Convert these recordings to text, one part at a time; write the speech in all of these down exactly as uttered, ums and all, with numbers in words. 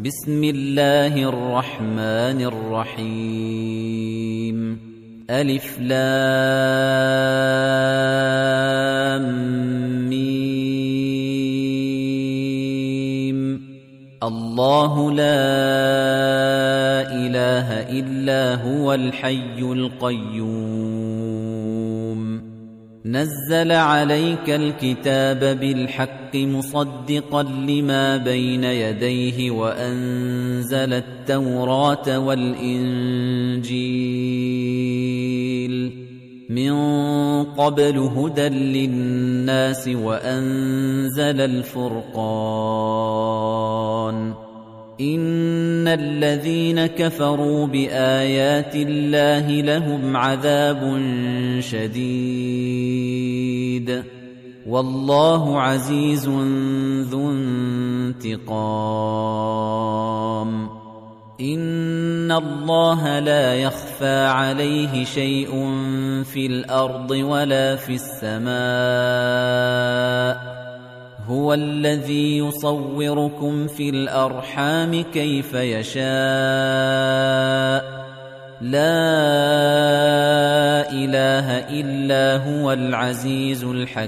بسم الله الرحمن الرحيم ألف لام ميم الله لا إله إلا هو الحي القيوم نزل عليك الكتاب بالحق مصدقا لما بين يديه وأنزل التوراة والإنجيل من قبل هدى للناس وأنزل الفرقان إن الذين كفروا بآيات الله لهم عذاب شديد والله عزيز ذو انتقام إن الله لا يخفى عليه شيء في الأرض ولا في السماء هو الذي يصوركم في الأرحام كيف يشاء لا إله إلا هو العزيز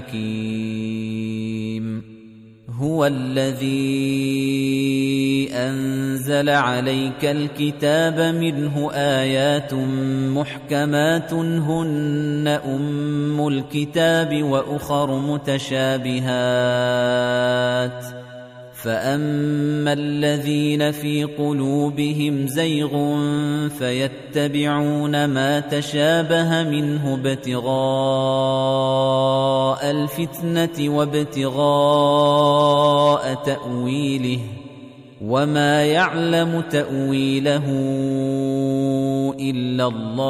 الحكيم هو الذي أنزل عليك الكتاب منه آيات محكمات هن أم الكتاب وأخر متشابهات فأما الذين في قلوبهم زيغ فيتبعون ما تشابه منه ابتغاء الفتنة وابتغاء تأويله وما يعلم تأويله إلا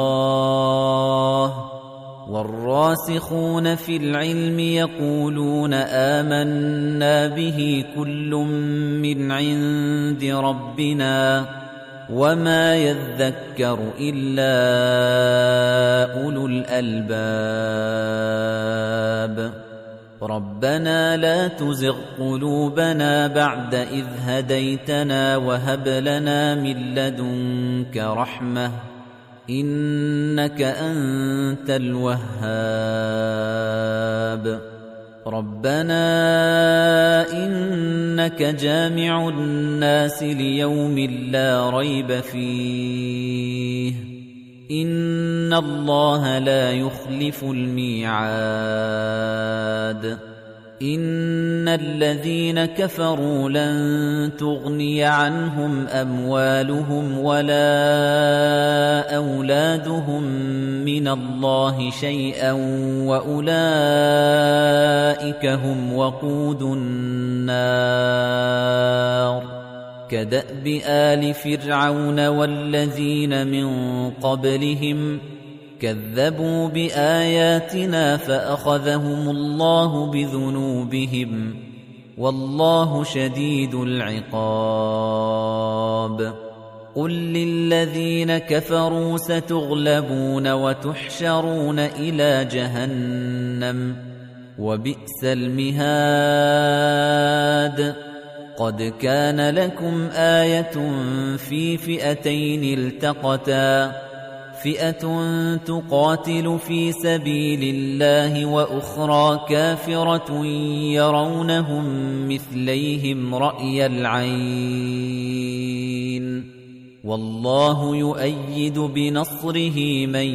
الله والراسخون في العلم يقولون آمنا به كل من عند ربنا وما يذكر إلا أولو الألباب ربنا لا تزغ قلوبنا بعد إذ هديتنا وهب لنا من لدنك رحمة إنك أنت الوهاب ربنا إنك جامع الناس ليوم لا ريب فيه إن الله لا يخلف الميعاد إن الذين كفروا لن تغني عنهم أموالهم ولا أولادهم من الله شيئا وأولئك هم وقود النار كدأب آل فرعون والذين من قبلهم كذبوا بآياتنا فأخذهم الله بذنوبهم والله شديد العقاب قل للذين كفروا ستغلبون وتحشرون إلى جهنم وبئس المهاد قد كان لكم آية في فئتين التقتا فئة تقاتل في سبيل الله وأخرى كافرة يرونهم مثليهم رأي العين والله يؤيد بنصره من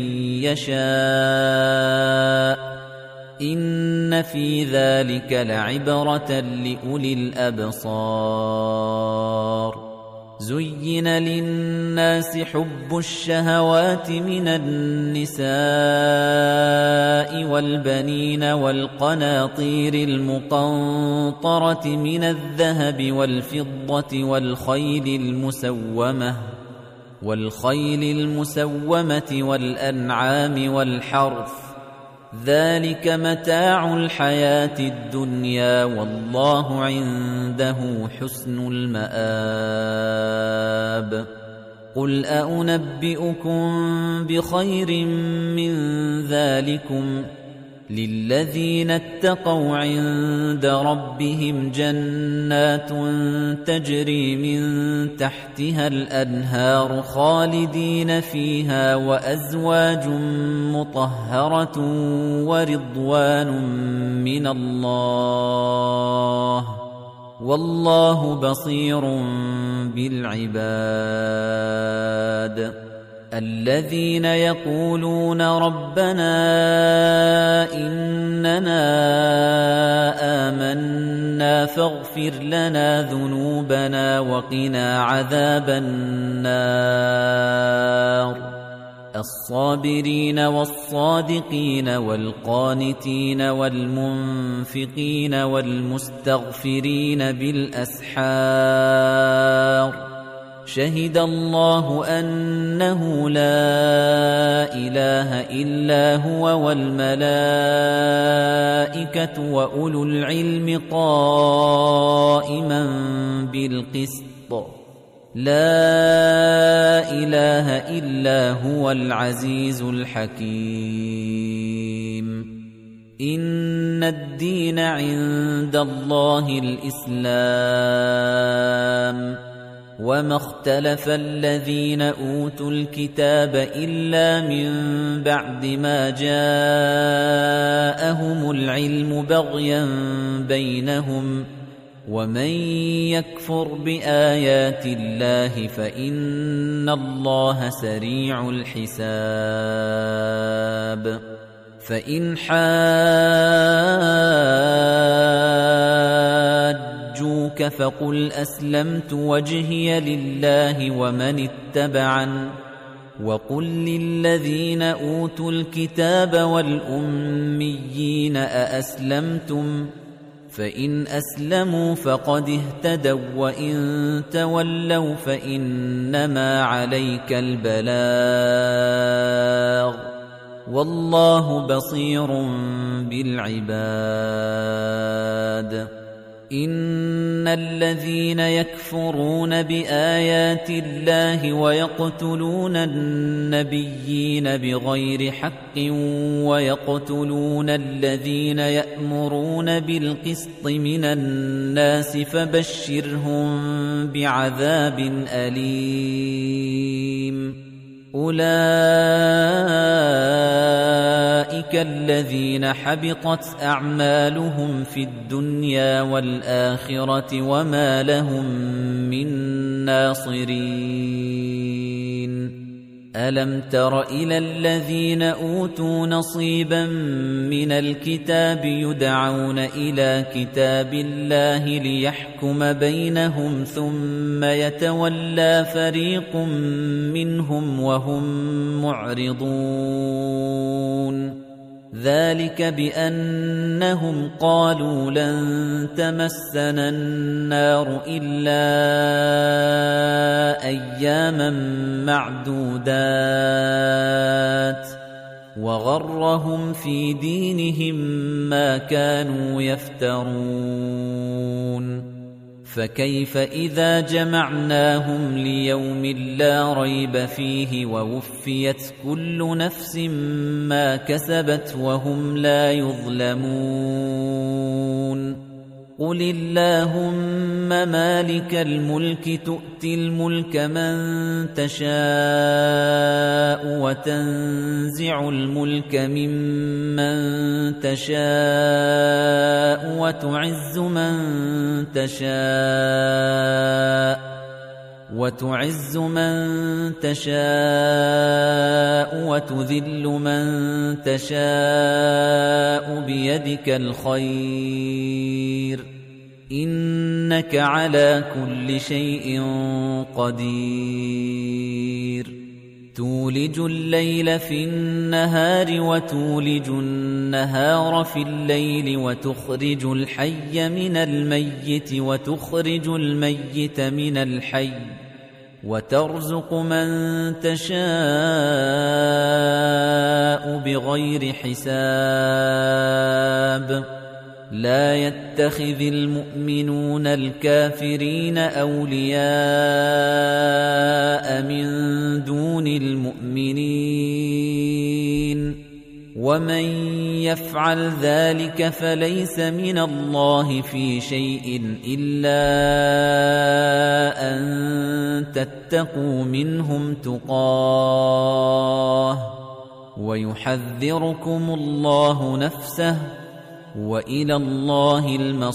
يشاء إن في ذلك لعبرة لأولي الأبصار زين للناس حب الشهوات من النساء والبنين والقناطير المقنطرة من الذهب والفضة والخيل المسومة والخيل المسومة والأنعام والحرث ذلك متاع الحياة الدنيا والله عنده حسن المآب قل أأنبئكم بخير من ذلكم للذين اتقوا عند ربهم جنات تجري من تحتها الأنهار خالدين فيها وأزواج مطهرة ورضوان من الله والله بصير بالعباد الذين يقولون ربنا إننا آمنا فاغفر لنا ذنوبنا وقنا عذاب النار الصابرين والصادقين والقانتين والمنفقين والمستغفرين بالأسحار شهد الله أنه لا إله إلا هو والملائكة وأولو العلم قائما بالقسط لا إله إلا هو العزيز الحكيم إن الدين عند الله الإسلام وما اختلف الذين أوتوا الكتاب إلا من بعد ما جاءهم العلم بغيا بينهم ومن يكفر بآيات الله فإن الله سريع الحساب فإن حاجوك فقل أسلمت وجهي لله ومن اتبعن وقل للذين أوتوا الكتاب والأميين أأسلمتم فإن أسلموا فقد اهتدوا وإن تولوا فإنما عليك البلاغ والله بصير بالعباد إن الذين يكفرون بآيات الله ويقتلون النبيين بغير حق ويقتلون الذين يأمرون بالقسط من الناس فبشرهم بعذاب أليم أولئك الذين حبطت أعمالهم في الدنيا والآخرة وما لهم من ناصرين ألم تر إلى الذين أوتوا نصيبا من الكتاب يدعون إلى كتاب الله ليحكم بينهم ثم يتولى فريق منهم وهم معرضون ذلك بأنهم قالوا لن تمسنا النار إلا أياما معدودات وغرهم في دينهم ما كانوا يفترون فكيف إذا جمعناهم ليوم لا ريب فيه ووفيت كل نفس ما كسبت وهم لا يظلمون قل اللهم مالك الملك تؤتي الملك من تشاء وتنزع الملك ممن تشاء وتعز من تشاء وتعز من تشاء وتذل من تشاء بيدك الخير إنك على كل شيء قدير تولج الليل في النهار وتولج النهار في الليل وتخرج الحي من الميت وتخرج الميت من الحي وترزق من تشاء بغير حساب لا يتخذ المؤمنون الكافرين أولياء من دون المؤمنين ومن يفعل ذلك فليس من الله في شيء إلا أن تتقوا منهم تقاه ويحذركم الله نفسه وإلى الله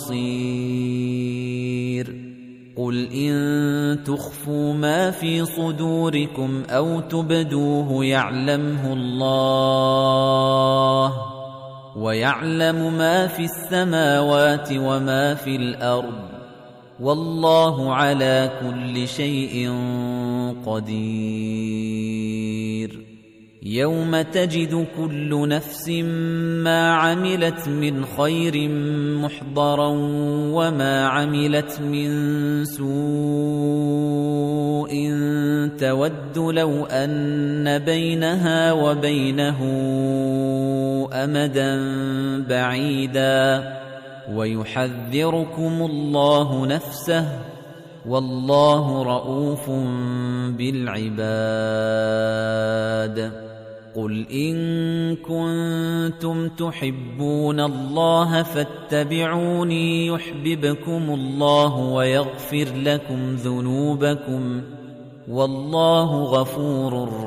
المصير قل إن تخفوا ما في صدوركم أو تبدوه يعلمه الله ويعلم ما في السماوات وما في الأرض والله على كل شيء قدير يوم تجد كل نفس ما عملت من خير محضرا وما عملت من سوء تود لو أن بينها وبينه أمدا بعيدا ويحذركم الله نفسه والله رؤوف بالعباد قل إن كنتم تحبون الله فاتبعوني يحببكم الله ويغفر لكم ذنوبكم والله غفور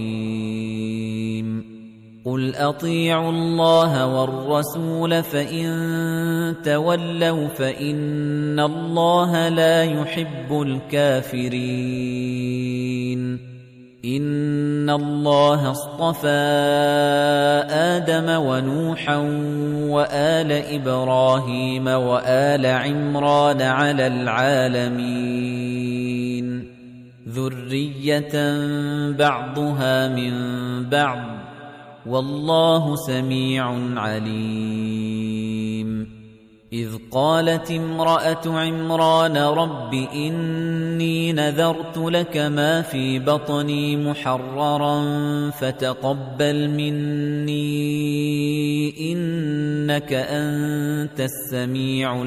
رحيم قل أطيعوا الله والرسول فإن تولوا فإن الله لا يحب الكافرين إن الله اصطفى آدم ونوحا وآل إبراهيم وآل عمران على العالمين ذرية بعضها من بعض والله سميع عليم إذ قالت امرأة عمران رب إني نذرت لك ما في بطني محررا فتقبل مني إنك أنت السميع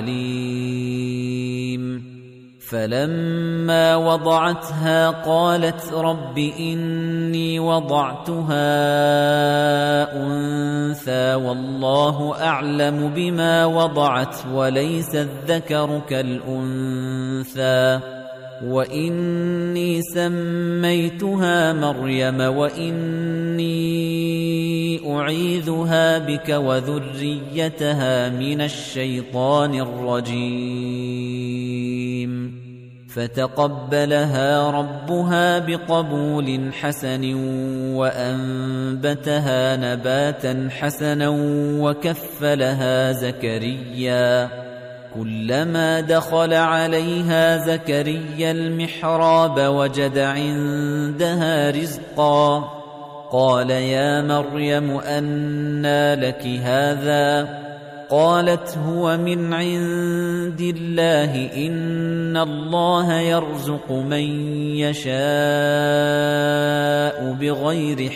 العليم فلما وضعتها قالت رب إني وضعتها أنثى والله أعلم بما وضعت وليس الذكر كالأنثى وإني سميتها مريم وإني أعيذها بك وذريتها من الشيطان الرجيم فتقبلها ربها بقبول حسن وأنبتها نباتا حسنا وكفلها زكريا كلما دخل عليها زكريا المحراب وجد عندها رزقا قال يا مريم أنى لك هذا قالت هو من عند الله إن الله يرزق من يشاء بغير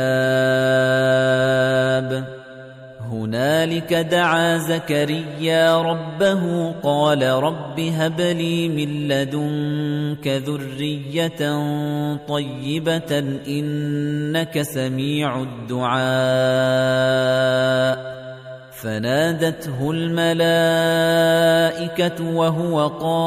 حساب هنالك دعا زكريا ربه قال رب هب لي من لدنك ذرية طيبة إنك سميع الدعاء فنادته الملائكة وهو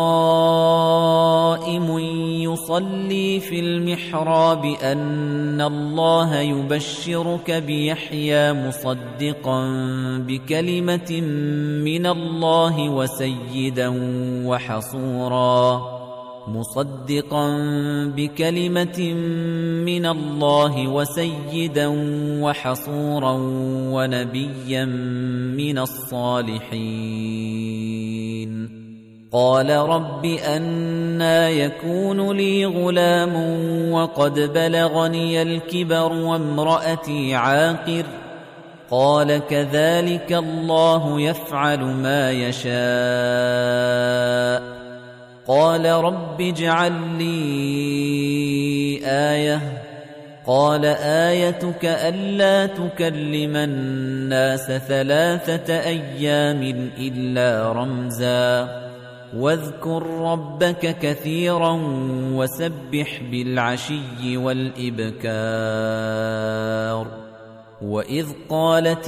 قائم يصلي في المحراب أن الله يبشرك بيحيى مصدقا بكلمة من الله وسيدا وحصورا مصدقا بكلمة من الله وسيدا وحصورا ونبيا من الصالحين قال رب أنى يكون لي غلام وقد بلغني الكبر وامرأتي عاقر قال كذلك الله يفعل ما يشاء قال رب اجعل لي آية قال آيتك ألا تكلم الناس ثلاثة أيام إلا رمزا واذكر ربك كثيرا وسبح بالعشي والإبكار وَإِذْ قَالَتِ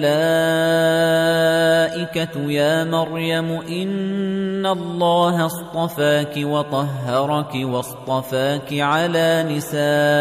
الْمَلَائِكَةُ يَا مَرْيَمُ إِنَّ اللَّهَ اصْطَفَاكِ وَطَهَّرَكِ وَاصْطَفَاكِ عَلَى نِسَاءِ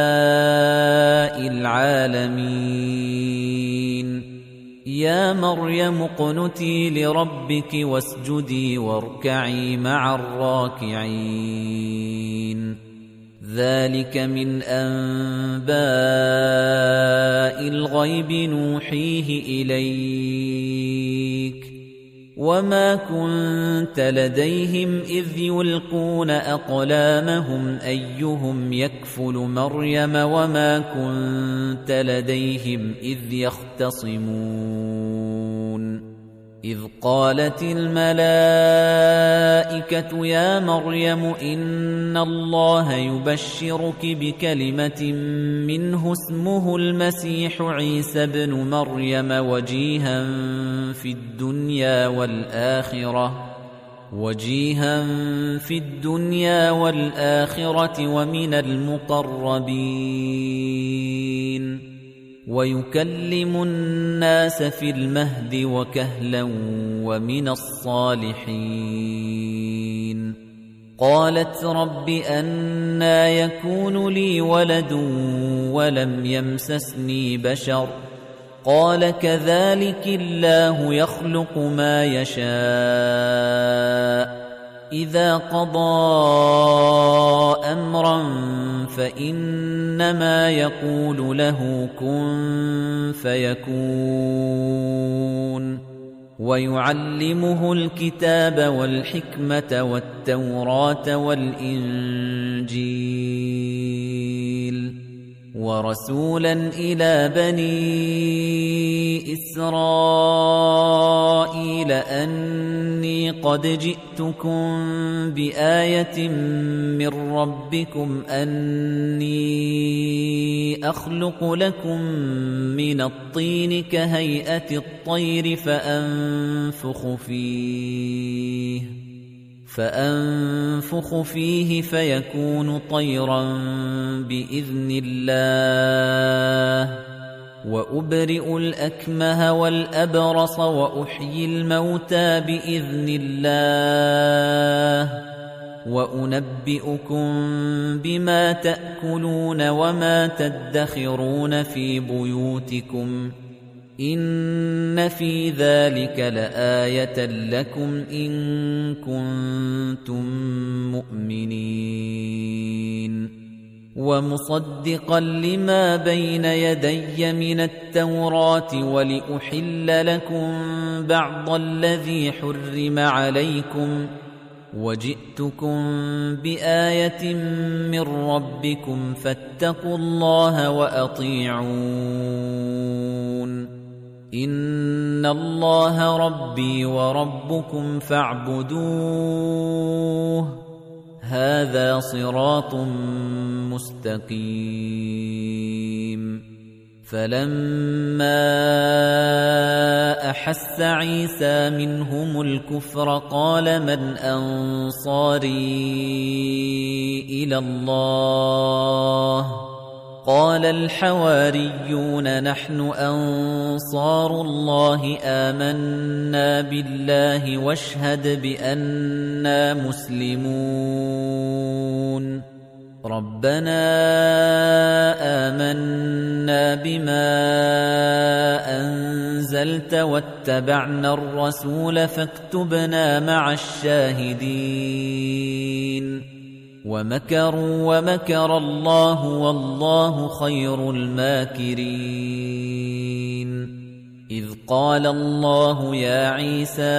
الْعَالَمِينَ يَا مَرْيَمُ اقْنُتِي لِرَبِّكِ وَاسْجُدِي وَارْكَعِي مَعَ الرَّاكِعِينَ ذَلِكَ مِنْ أَنْبَاءِ الْغَيْبِ نُوحِيهِ إِلَيْكَ وَمَا كُنْتَ لَدَيْهِمْ إِذْ يُلْقُونَ أَقْلَامَهُمْ أَيُّهُمْ يَكْفُلُ مَرْيَمَ وَمَا كُنْتَ لَدَيْهِمْ إِذْ يَخْتَصِمُونَ إِذْ قَالَتِ الْمَلَائِكَةُ يَا مَرْيَمُ إِنَّ اللَّهَ يُبَشِّرُكِ بِكَلِمَةٍ مِّنْهُ اسْمُهُ الْمَسِيحُ عِيسَى ابْنُ مَرْيَمَ وَجِيهًا فِي الدُّنْيَا وَالْآخِرَةِ وَجِيهًا فِي الدُّنْيَا وَالْآخِرَةِ وَمِنَ الْمُقَرَّبِينَ وَيُكَلِّمُ النَّاسَ فِي الْمَهْدِ وَكَهْلًا وَمِنَ الصَّالِحِينَ قَالَتْ رَبِّ أَنَّىٰ يَكُونُ لِي وَلَدٌ وَلَمْ يَمْسَسْنِي بَشَرٌ قَالَ كَذَٰلِكِ اللَّهُ يَخْلُقُ مَا يَشَاءُ إِذَا قَضَىٰ أَمْرًا فَإِنَّمَا يَقُولُ لَهُ كُن فَيَكُونُ وَيُعَلِّمُهُ الْكِتَابَ وَالْحِكْمَةَ وَالتَّوْرَاةَ وَالْإِنجِيلَ وَرَسُولًا إِلَىٰ بَنِي إِسْرَائِيلَ أَنِّي قَدْ جِئْتُكُم بِآيَةٍ مِّن رَّبِّكُمْ أَنِّي أَخْلُقُ لَكُم مِّنَ الطِّينِ كَهَيْئَةِ الطَّيْرِ فَأَنفُخُ فِيهِ فَأَنفُخُ فِيهِ فَيَكُونُ طَيْرًا بِإِذْنِ اللَّهِ وَأُبْرِئُ الْأَكْمَهَ وَالْأَبْرَصَ وَأُحْيِي الْمَوْتَىٰ بِإِذْنِ اللَّهِ وَأُنَبِّئُكُم بِمَا تَأْكُلُونَ وَمَا تَدَّخِرُونَ فِي بُيُوتِكُمْ إِنَّ فِي ذَلِكَ لَآيَةً لَكُمْ إِن كُنتُم مُّؤْمِنِينَ وَمُصَدِّقًا لِّمَا بَيْنَ يَدَيَّ مِنَ التَّوْرَاةِ وَلِأُحِلَّ لَكُم بَعْضَ الَّذِي حُرِّمَ عَلَيْكُمْ وَجِئْتُكُم بِآيَةٍ مِّن رَّبِّكُمْ فَاتَّقُوا اللَّهَ وَأَطِيعُونِ إِنَّ اللَّهَ رَبِّي وَرَبُّكُمْ فَاعْبُدُوهُ هَذَا صِرَاطٌ مُّسْتَقِيمٌ فَلَمَّا أَحَسَّ عِيسَىٰ مِنْهُمُ الْكُفْرَ قَالَ مَنْ أَنصَارِي إِلَى اللَّهِ قَالَ الْحَوَارِيُّونَ نَحْنُ أَنصَارُ اللَّهِ آمَنَّا بِاللَّهِ واشهد بِأَنَّا مُسْلِمُونَ رَبَّنَا آمَنَّا بِمَا أَنزَلْتَ وَاتَّبَعْنَا الرَّسُولَ فَاكْتُبْنَا مَعَ الشَّاهِدِينَ وَمَكَرُوا وَمَكَرَ اللَّهُ وَاللَّهُ خَيْرُ الْمَاكِرِينَ إِذْ قَالَ اللَّهُ يَا عِيسَىٰ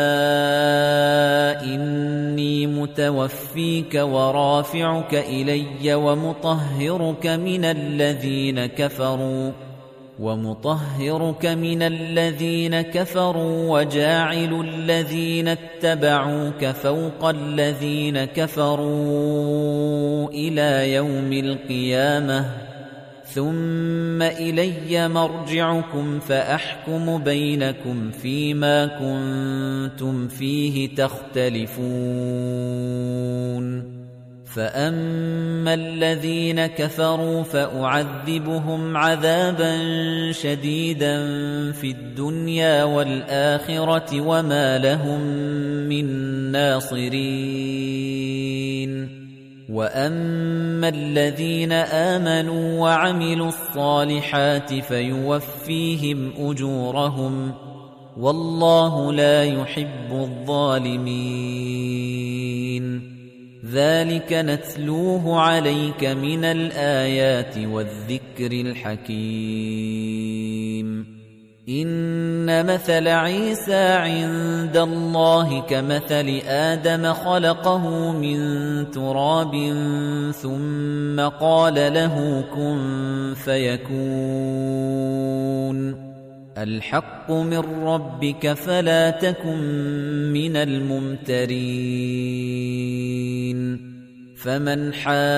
إِنِّي مُتَوَفِّيكَ وَرَافِعُكَ إِلَيَّ وَمُطَهِّرُكَ مِنَ الَّذِينَ كَفَرُوا وَمُطَهِّرُكَ مِنَ الَّذِينَ كَفَرُوا وَجَاعِلُ الَّذِينَ اتَّبَعُوكَ فَوْقَ الَّذِينَ كَفَرُوا إِلَى يَوْمِ الْقِيَامَةِ ثُمَّ إِلَيَّ مَرْجِعُكُمْ فَأَحْكُمُ بَيْنَكُمْ فِيمَا كُنتُمْ فِيهِ تَخْتَلِفُونَ فأما الذين كفروا فأعذبهم عذابا شديدا في الدنيا والآخرة وما لهم من ناصرين وأما الذين آمنوا وعملوا الصالحات فيوفيهم أجورهم والله لا يحب الظالمين ذلك نتلوه عليك من الآيات والذكر الحكيم إن مثل عيسى عند الله كمثل آدم خلقه من تراب ثم قال له كن فيكون الحق من ربك فلا تكن من الممترين فمن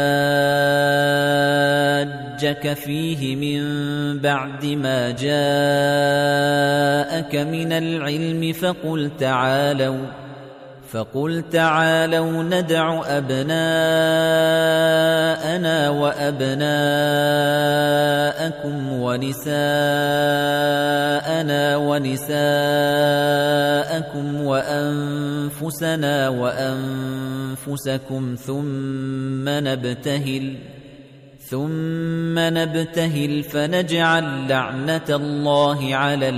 حاجك فيه من بعد ما جاءك من العلم فقل تعالوا فقل تعالوا ندع أبناءنا وأبناءكم ونساءنا ونساءكم وأنفسنا وأنفسكم ثم نبتهل ثم نبتهل فنجعل لعنة الله على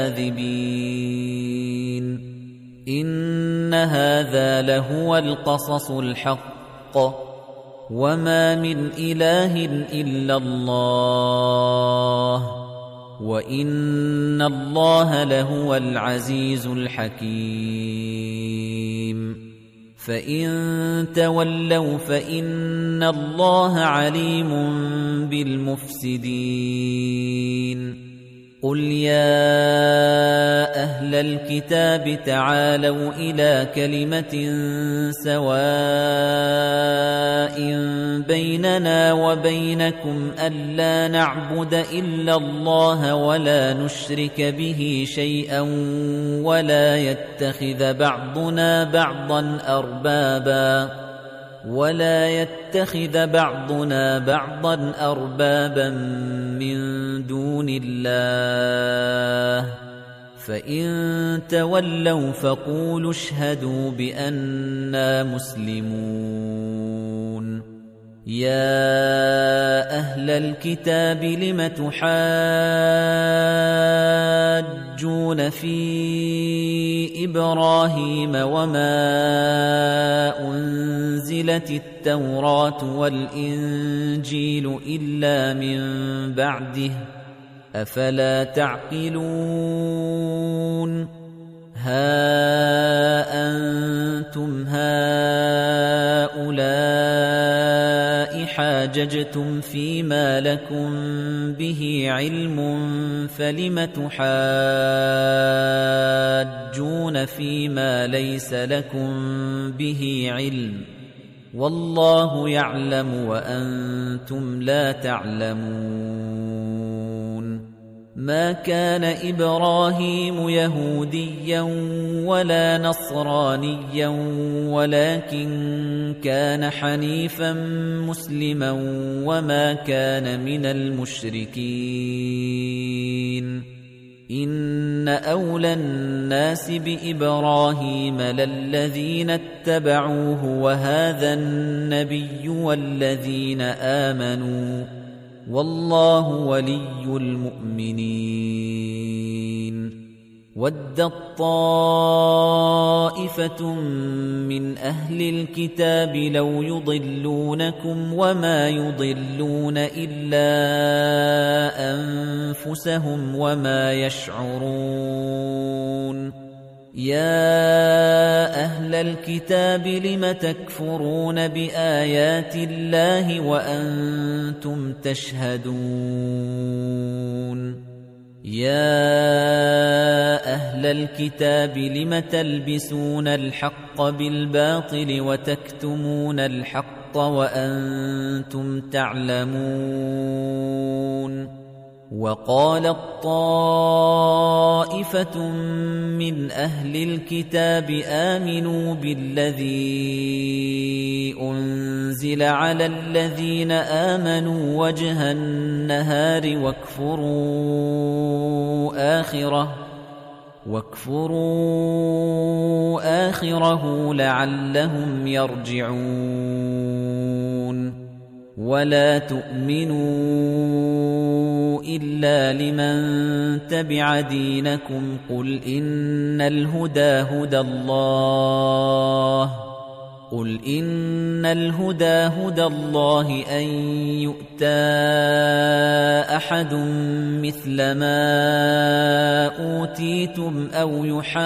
الكاذبين إن هذا لهو القصص الحق وما من إله إلا الله وإن الله لهو العزيز الحكيم فإن تولوا فإن الله عليم بالمفسدين قل يا أهل الكتاب تعالوا إلى كلمة سواء بيننا وبينكم ألا نعبد إلا الله ولا نشرك به شيئا ولا يتخذ بعضنا بعضا أربابا ولا يتخذ بعضنا بعضا أربابا من دون الله فإن تولوا فقولوا اشهدوا بأننا مسلمون يا أهل الكتاب لم تحاجون في إبراهيم وما أنزلت التوراة والإنجيل إلا من بعده أفلا تعقلون ها أنتم هؤلاء حاججتم فيما لكم به علم فلم تحاجون فيما ليس لكم به علم والله يعلم وأنتم لا تعلمون ما كان إبراهيم يهوديا ولا نصرانيا ولكن كان حنيفا مسلما وما كان من المشركين إن أولى الناس بإبراهيم للذين اتبعوه وهذا النبي والذين آمنوا والله ولي المؤمنين ودت طائفة من أهل الكتاب لو يضلونكم وما يضلون إلا أنفسهم وما يشعرون يا أهل الكتاب لم تكفرون بآيات الله وأنتم تشهدون يا أهل الكتاب لم تلبسون الحق بالباطل وتكتمون الحق وأنتم تعلمون وقالت طائفة من أهل الكتاب آمنوا بالذي أنزل على الذين آمنوا وجه النهار واكفروا آخره واكفروا آخره لعلهم يرجعون ولا تؤمنوا إلا لمن تبع دينكم قل إن الهدى هدى الله قل إن الهدى هدى الله أن يؤتى أحد مثل ما أوتيتم أو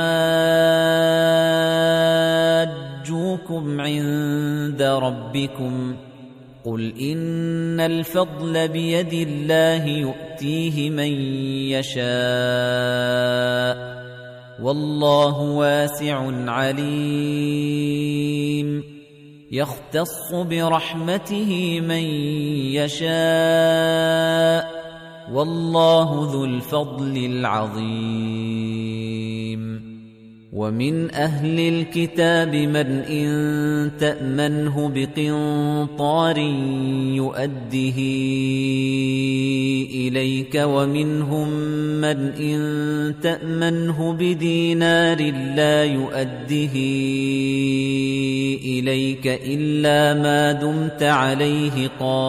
يحاجوكم عند ربكم قل إن الفضل بيد الله يؤتيه من يشاء والله واسع عليم يختص برحمته من يشاء والله ذو الفضل العظيم ومن أهل الكتاب من إن تأمنه بقنطار يؤده إليك ومنهم من إن تأمنه بدينار لا يؤده إليك إلا ما دمت عليه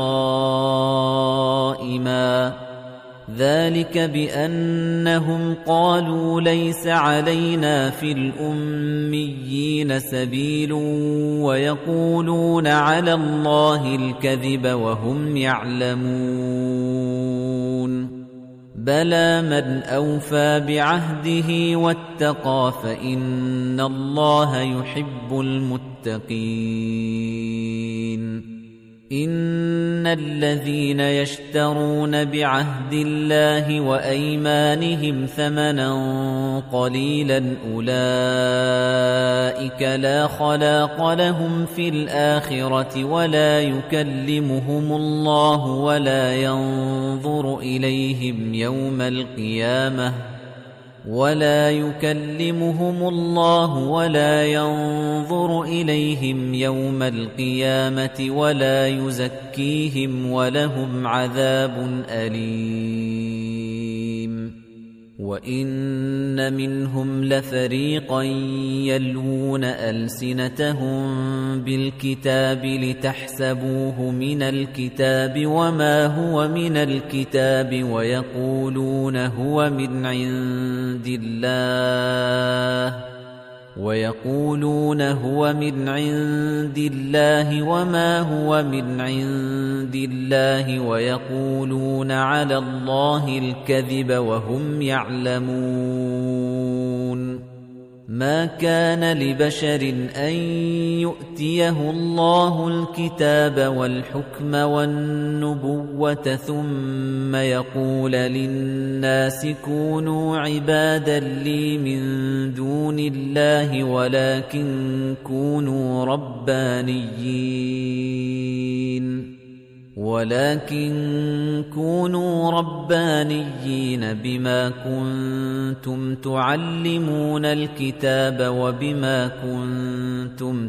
قائما ذلك بأنهم قالوا ليس علينا في الأميين سبيل ويقولون على الله الكذب وهم يعلمون بلى من أوفى بعهده واتقى فإن الله يحب المتقين إن الذين يشترون بعهد الله وأيمانهم ثمنا قليلا أولئك لا خلاق لهم في الآخرة ولا يكلمهم الله ولا ينظر إليهم يوم القيامة ولا يكلمهم الله ولا ينظر إليهم يوم القيامة ولا يزكيهم ولهم عذاب أليم وإن منهم لفريقا يلوون ألسنتهم بالكتاب لتحسبوه من الكتاب وما هو من الكتاب ويقولون هو من عند الله ويقولون هو من عند الله وما هو من عند الله ويقولون على الله الكذب وهم يعلمون ما كان لبشر أن يؤتيه الله الكتاب والحكم والنبوة ثم يقول للناس كونوا عبادا لي من دون الله ولكن كونوا ربانيين ولكن كونوا ربانيين بما كنتم تعلمون الكتاب وبما كنتم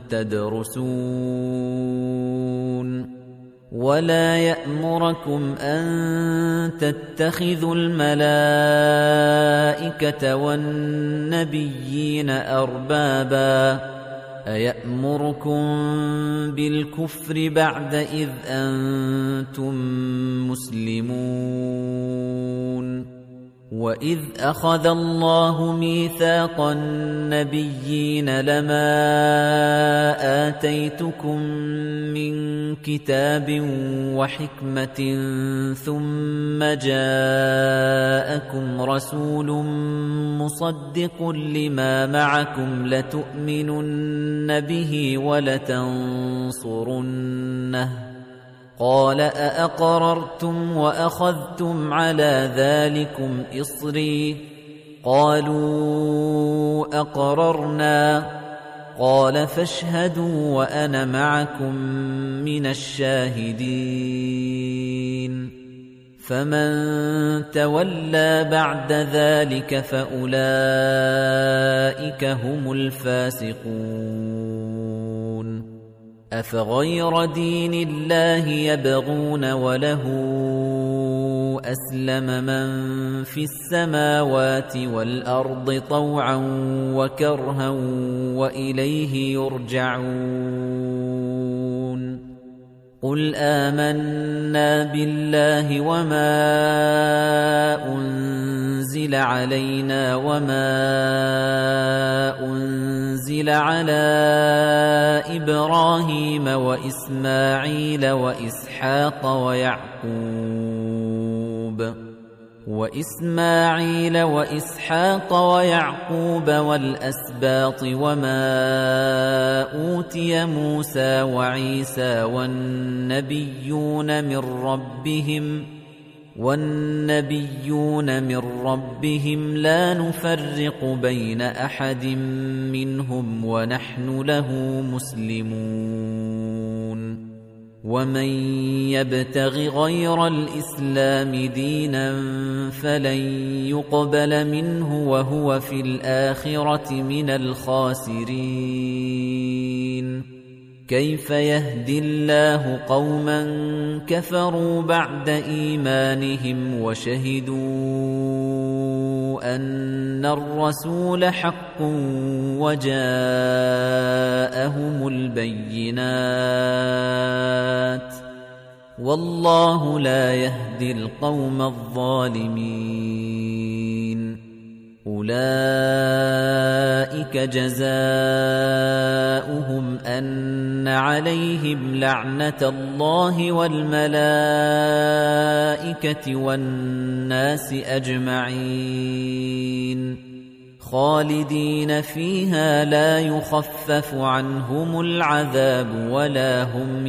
تدرسون ولا يأمركم أن تتخذوا الملائكة والنبيين أربابا أيأمركم بالكفر بعد إذ أنتم مسلمون وإذ أخذ الله ميثاق النبيين لما آتيتكم من كتاب وحكمة ثم جاءكم رسول مصدق لما معكم لتؤمنن به ولتنصرنه قال أأقررتم وأخذتم على ذلكم إصري قالوا أقررنا قال فاشهدوا وأنا معكم من الشاهدين فمن تولى بعد ذلك فأولئك هم الفاسقون أفغير دين الله يبغون وله أسلم من في السماوات والأرض طوعا وكرها وإليه يرجعون قل آمنا بالله وما أنزل علينا وما أنزل على إبراهيم وإسماعيل وإسحاق ويعقوب وإسماعيل وإسحاق ويعقوب والأسباط وما أوتي موسى وعيسى والنبيون من ربهم والنبيون من ربهم لا نفرق بين أحد منهم ونحن له مسلمون ومن يبتغ غير الإسلام دينا فلن يقبل منه وهو في الآخرة من الخاسرين كيف يهدي الله قوما كفروا بعد إيمانهم وشهدوا أن الرسول حق وجاءهم البينات والله لا يهدي القوم الظالمين أولئك جزاؤهم أن عليهم لعنة الله والملائكة والناس أجمعين خالدين فيها لا يخفف عنهم العذاب ولا هم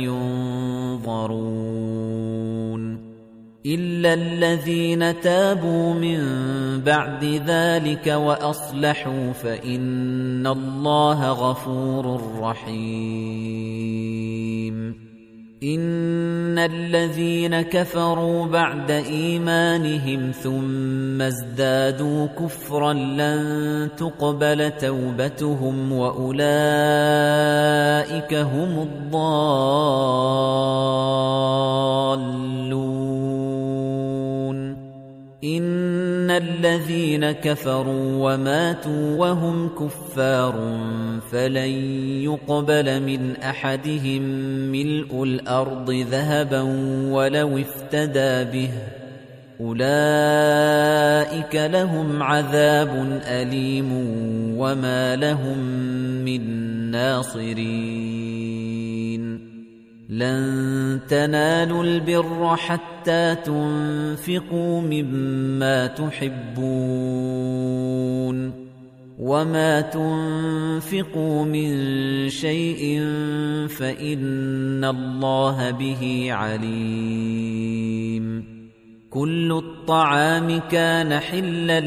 ينظرون إلا الذين تابوا من بعد ذلك وأصلحوا فإن الله غفور رحيم إن الذين كفروا بعد إيمانهم ثم ازدادوا كفرا لن تقبل توبتهم وأولئك هم الضالون إن الذين كفروا وماتوا وهم كفار فلن يقبل من أحدهم ملء الأرض ذهبا ولو افتدى به أولئك لهم عذاب أليم وما لهم من ناصرين لن تنالوا البر حتى تنفقوا مما تحبون وما تنفقوا من شيء فإن الله به عليم كل الطعام كان حلا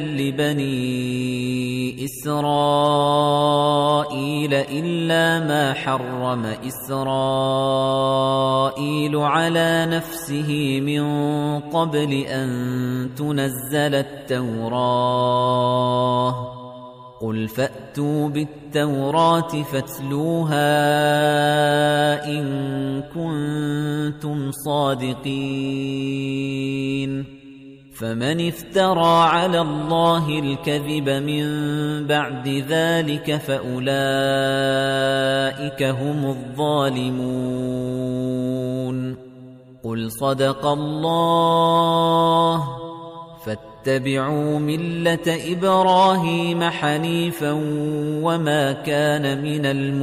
لبني إسرائيل إلا ما حرم إسرائيل على نفسه من قبل أن تنزل التوراة قل فأتوا بالتوراة فاتلوها إن كنتم صادقين فمن افترى على الله الكذب من بعد ذلك فأولئك هم الظالمون قل صدق الله فاتبعوا ملة إبراهيم حنيفا وما كان من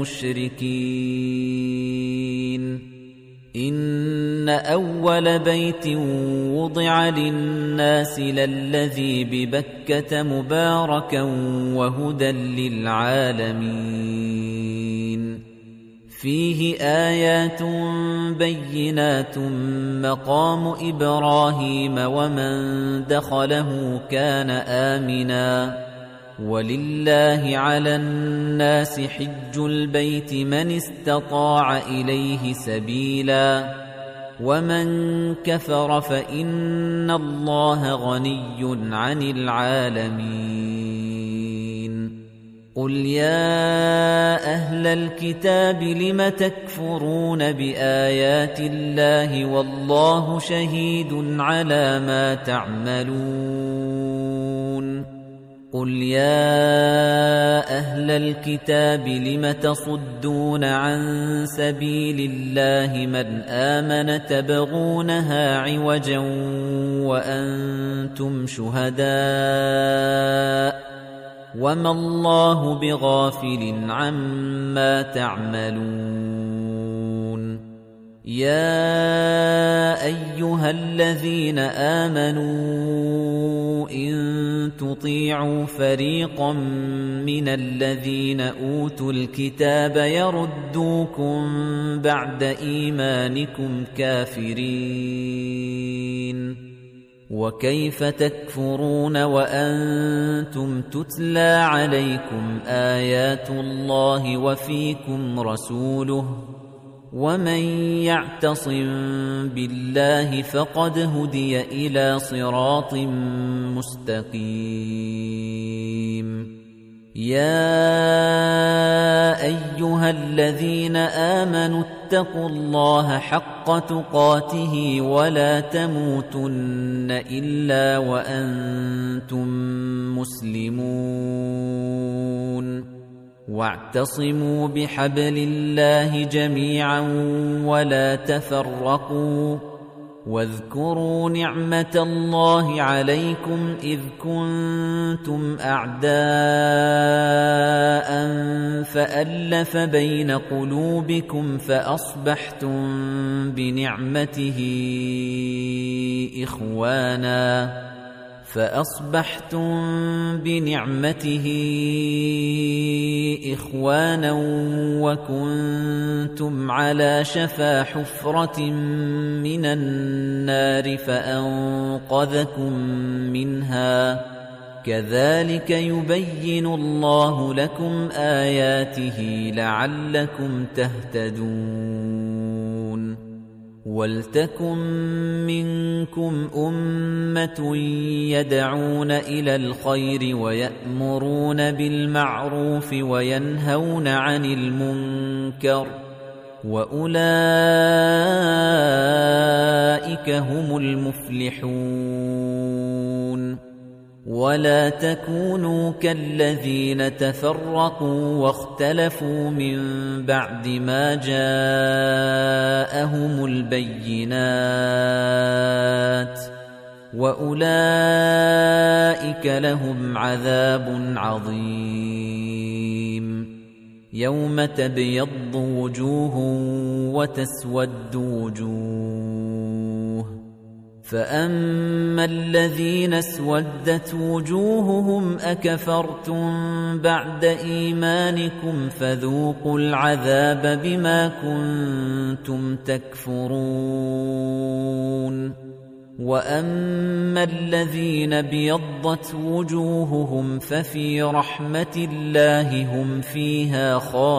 المشركين إن أول بيت وضع للناس للذي ببكة مباركا وهدى للعالمين فيه آيات بينات مقام إبراهيم ومن دخله كان آمناً ولله على الناس حج البيت من استطاع إليه سبيلا ومن كفر فإن الله غني عن العالمين قل يا أهل الكتاب لم تكفرون بآيات الله والله شهيد على ما تعملون قل يا أهل الكتاب لم تصدون عن سبيل الله من آمن تبغونها عوجا وأنتم شهداء وما الله بغافل عما تعملون يا أيها الذين آمنوا إن تطيعوا فريقا من الذين أوتوا الكتاب يردوكم بعد إيمانكم كافرين وكيف تكفرون وأنتم تتلى عليكم آيات الله وفيكم رسوله ومن يعتصم بالله فقد هدي إلى صراط مستقيم يا أيها الذين آمنوا اتقوا الله حق تقاته ولا تموتن إلا وأنتم مسلمون واعتصموا بحبل الله جميعا ولا تفرقوا واذكروا نعمة الله عليكم إذ كنتم أعداء فألف بين قلوبكم فأصبحتم بنعمته إخوانا فأصبحتم بنعمته إخوانا وكنتم على شفا حفرة من النار فأنقذكم منها كذلك يبين الله لكم آياته لعلكم تهتدون وَلْتَكُن مِّنكُمْ أُمَّةٌ يَدْعُونَ إِلَى الْخَيْرِ وَيَأْمُرُونَ بِالْمَعْرُوفِ وَيَنْهَوْنَ عَنِ الْمُنكَرِ وَأُولَئِكَ هُمُ الْمُفْلِحُونَ وَلَا تَكُونُوا كَالَّذِينَ تَفَرَّقُوا وَاخْتَلَفُوا مِن بَعْدِ مَا جَاءَهُمُ الْبَيِّنَاتُ وَأُولَئِكَ لَهُمْ عَذَابٌ عَظِيمٌ يَوْمَ تَبْيَضُّ وُجُوهٌ وَتَسْوَدُّ وُجُوهٌ فَأَمَّا الَّذِينَ اسْوَدَّتْ وُجُوهُهُمْ أَكَفَرْتُمْ بَعْدَ إِيمَانِكُمْ فَذُوقُوا الْعَذَابَ بِمَا كُنتُمْ تَكْفُرُونَ وَأَمَّا الَّذِينَ ابْيَضَّتْ وُجُوهُهُمْ فَفِي رَحْمَةِ اللَّهِ هُمْ فِيهَا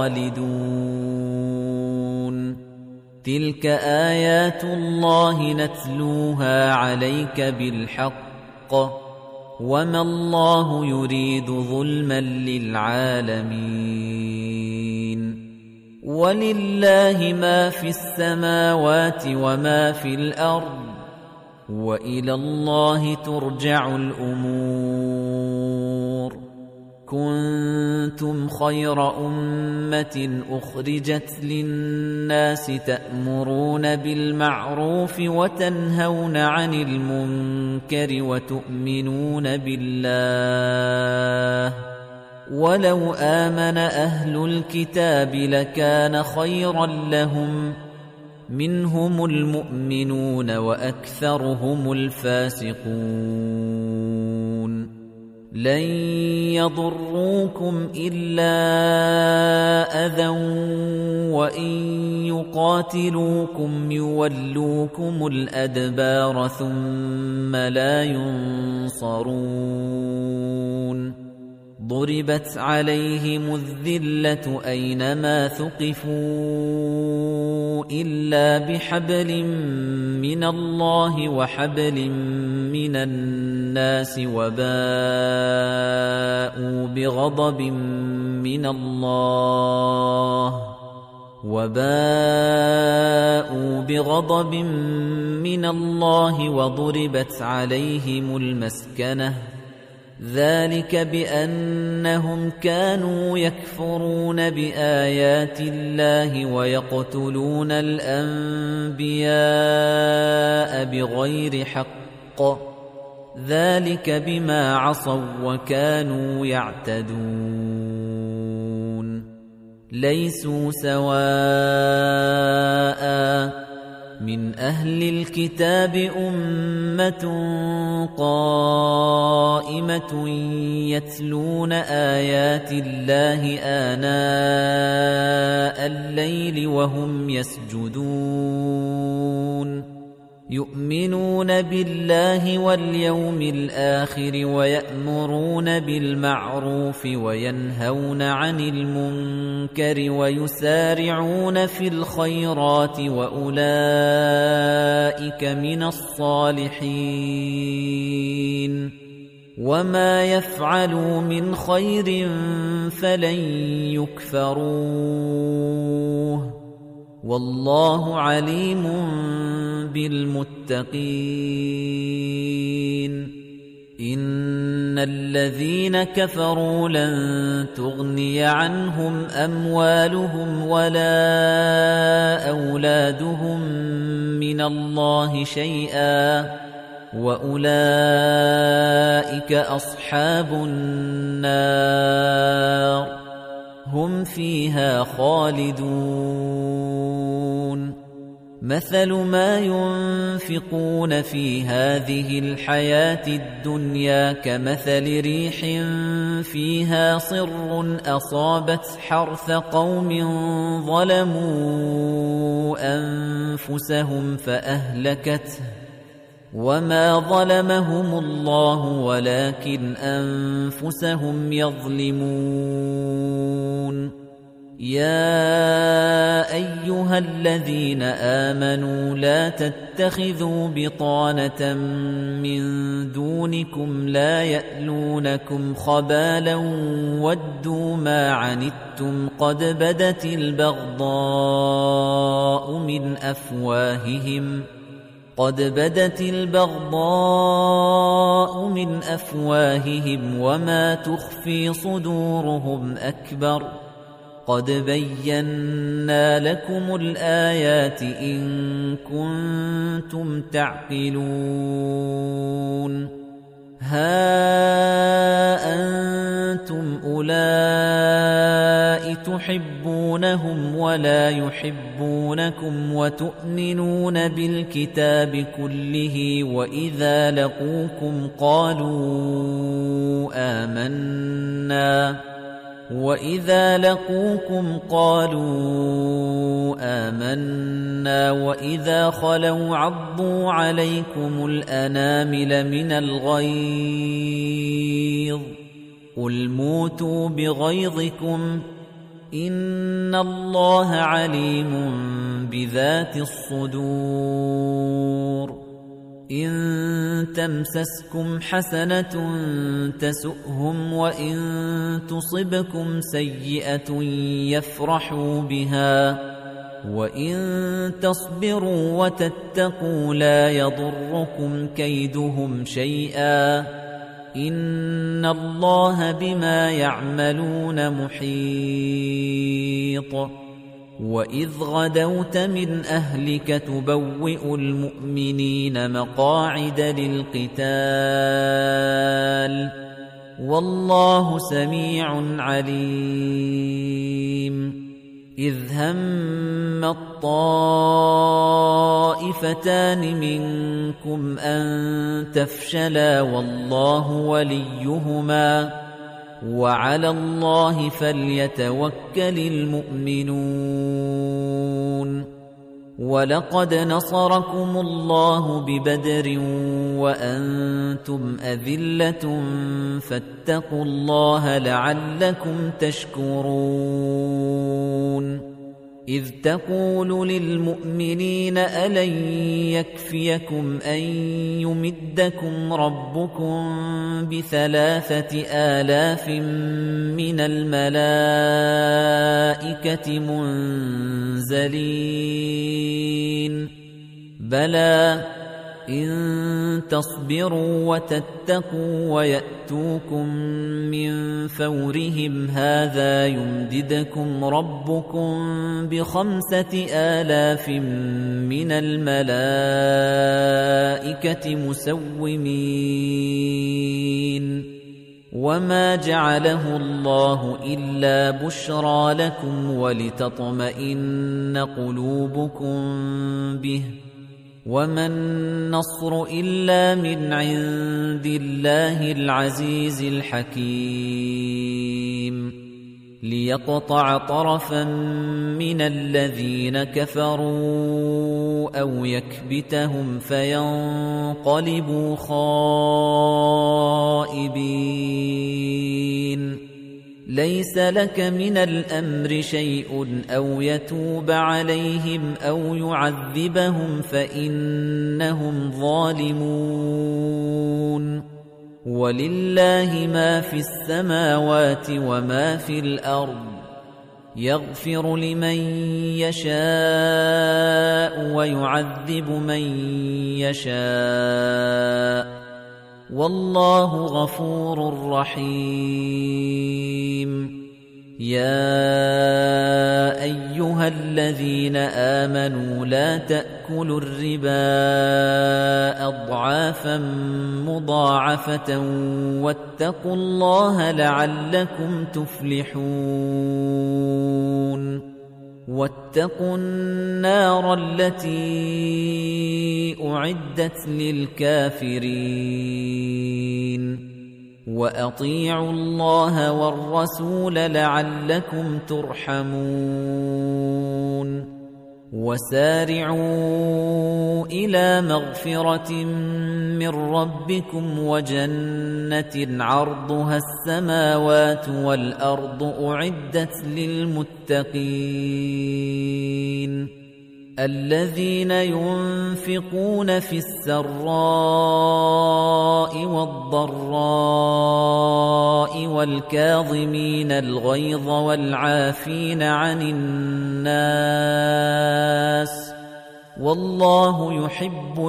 خَالِدُونَ تِلْكَ آيَاتُ اللَّهِ نَتْلُوهَا عَلَيْكَ بِالْحَقِّ وَمَا اللَّهُ يُرِيدُ ظُلْمًا لِلْعَالَمِينَ وَلِلَّهِ مَا فِي السَّمَاوَاتِ وَمَا فِي الْأَرْضِ وَإِلَى اللَّهِ تُرْجَعُ الْأُمُورُ كُنتُمْ خَيْرَ أُمَّةٍ أُخْرِجَتْ لِلنَّاسِ تَأْمُرُونَ بِالْمَعْرُوفِ وَتَنْهَوْنَ عَنِ الْمُنكَرِ وَتُؤْمِنُونَ بِاللَّهِ وَلَوْ آمَنَ أَهْلُ الْكِتَابِ لَكَانَ خَيْرًا لَّهُمْ مِنْهُمُ الْمُؤْمِنُونَ وَأَكْثَرُهُمُ الْفَاسِقُونَ لَن يَضُرُّوكُمْ إِلَّا أَذًى وَإِن يُقَاتِلُوكُمْ يُوَلُّوكُمُ الْأَدْبَارَ ثُمَّ لَا يُنصَرُونَ ضُرِبَتْ عَلَيْهِمُ الذِّلَّةُ أَيْنَمَا ثُقِفُوا إلا بحبل من الله وحبل من الناس وباءوا بغضب من الله وباءوا بغضب من الله وضربت عليهم المسكنة ذلك بأنهم كانوا يكفرون بآيات الله ويقتلون الأنبياء بغير حق ذلك بما عصوا وكانوا يعتدون ليسوا سواء من أهل الكتاب أمة قائمة يتلون آيات الله آناء الليل وهم يسجدون يؤمنون بالله واليوم الآخر ويأمرون بالمعروف وينهون عن المنكر ويسارعون في الخيرات وأولئك من الصالحين وما يفعلوا من خير فلن يكفروه والله عليم بالمتقين إن الذين كفروا لن تغني عنهم أموالهم ولا أولادهم من الله شيئا وأولئك أصحاب النار هم فيها خالدون مثل ما ينفقون في هذه الحياة الدنيا كمثل ريح فيها صر أصابت حرث قوم ظلموا أنفسهم فأهلكته وما ظلمهم الله ولكن أنفسهم يظلمون يا أيها الذين آمنوا لا تتخذوا بطانة من دونكم لا يألونكم خبالا ودوا ما عنتم قد بدت البغضاء من أفواههم قد بدت البغضاء من أفواههم وما تخفي صدورهم أكبر قد بينا لكم الآيات إن كنتم تعقلون ها أنتم أولئك تحبونهم ولا يحبونكم وتؤمنون بالكتاب كله وإذا لقوكم قالوا آمنا وَإِذَا لَقُوكُمْ قَالُوا آمَنَّا وَإِذَا خَلَوْا عَضُّوا عَلَيْكُمُ الْأَنَامِلَ مِنَ الْغَيْظِ قُلْ مُوتُوا بِغَيْظِكُمْ إِنَّ اللَّهَ عَلِيمٌ بِذَاتِ الصُّدُورِ إن تمسسكم حسنة تسؤهم وإن تصبكم سيئة يفرحوا بها وإن تصبروا وتتقوا لا يضركم كيدهم شيئا إن الله بما يعملون محيط وَإِذْ غَدَوْتَ مِنْ أَهْلِكَ تُبَوِّئُ الْمُؤْمِنِينَ مَقَاعِدَ لِلْقِتَالِ وَاللَّهُ سَمِيعٌ عَلِيمٌ إِذْ هَمَّ الطَّائِفَتَانِ مِنكُمْ أَن تَفْشَلَا وَاللَّهُ وَلِيُّهُمَا وَعَلَى اللَّهِ فَلْيَتَوَكَّلِ الْمُؤْمِنُونَ وَلَقَدْ نَصَرَكُمُ اللَّهُ بِبَدْرٍ وَأَنْتُمْ أَذِلَّةٌ فَاتَّقُوا اللَّهَ لَعَلَّكُمْ تَشْكُرُونَ إذ تقول للمؤمنين ألن يكفيكم أن يمدكم ربكم بثلاثة آلاف من الملائكة منزلين بلى إن تصبروا وتتقوا ويأتوكم من فورهم هذا يمددكم ربكم بخمسة آلاف من الملائكة مسومين وما جعله الله إلا بشرى لكم ولتطمئن قلوبكم به وما النصر إلا من عند الله العزيز الحكيم ليقطع طرفا من الذين كفروا أو يكبتهم فينقلبوا خائبين ليس لك من الأمر شيء أو يتوب عليهم أو يعذبهم فإنهم ظالمون ولله ما في السماوات وما في الأرض يغفر لمن يشاء ويعذب من يشاء والله غفور رحيم يا أيها الذين آمنوا لا تأكلوا الربا أضعافا مضاعفة واتقوا الله لعلكم تفلحون واتقوا النار التي أعدت للكافرين وأطيعوا الله والرسول لعلكم ترحمون وسارعوا إلى مغفرة من ربكم وجنة عرضها السماوات والأرض أعدت للمتقين الذين ينفقون في السراء والضراء والكاظمين الغيظ والعافين عن الناس والله يحب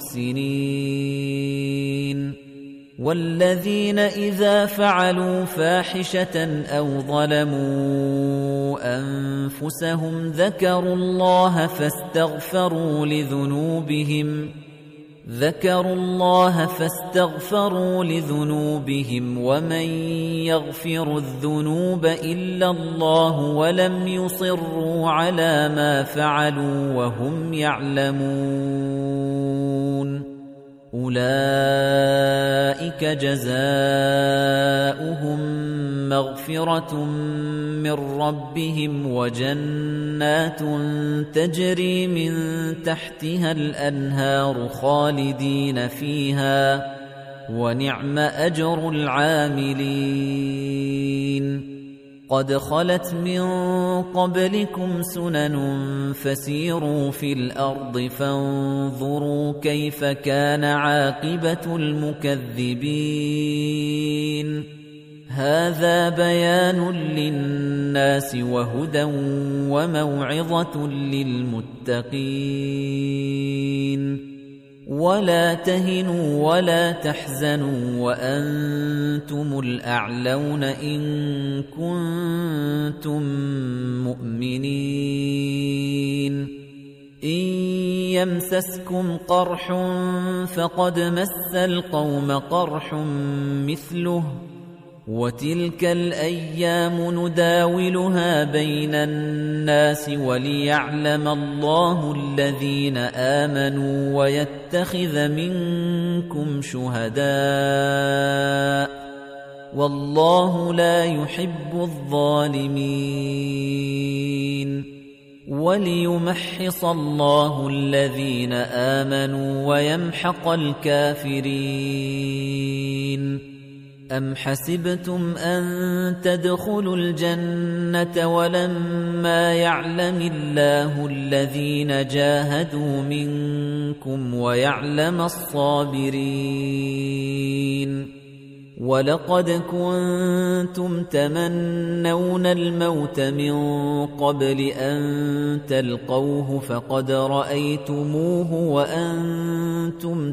المحسنين والذين إذا فعلوا فاحشة أو ظلموا أنفسهم ذكروا الله فاستغفروا لذنوبهم ذكروا الله فاستغفروا لذنوبهم ومن يغفر الذنوب إلا الله ولم يصروا على ما فعلوا وهم يعلمون أولئك جزاؤهم مغفرة من ربهم وجنات تجري من تحتها الأنهار خالدين فيها ونعم أجر العاملين قد خلت من قبلكم سنن فسيروا في الأرض فانظروا كيف كان عاقبة المكذبين هذا بيان للناس وهدى وموعظة للمتقين ولا تهنوا ولا تحزنوا وأنتم الأعلون إن كنتم مؤمنين إن يمسسكم قرح فقد مس القوم قرح مثله وتلك الأيام نداولها بين الناس وليعلم الله الذين آمنوا ويتخذ منكم شهداء والله لا يحب الظالمين وليمحص الله الذين آمنوا ويمحق الكافرين أَمْ حَسِبْتُمْ أَن تَدْخُلُوا الْجَنَّةَ وَلَمَّا يَعْلَمِ اللَّهُ الَّذِينَ جَاهَدُوا مِنكُمْ وَيَعْلَمَ الصَّابِرِينَ وَلَقَدْ كُنتُمْ تَمَنَّوْنَ الْمَوْتَ مِن قَبْلِ أَن تَلْقَوْهُ فَقَدْ رَأَيْتُمُوهُ وَأَنتُمْ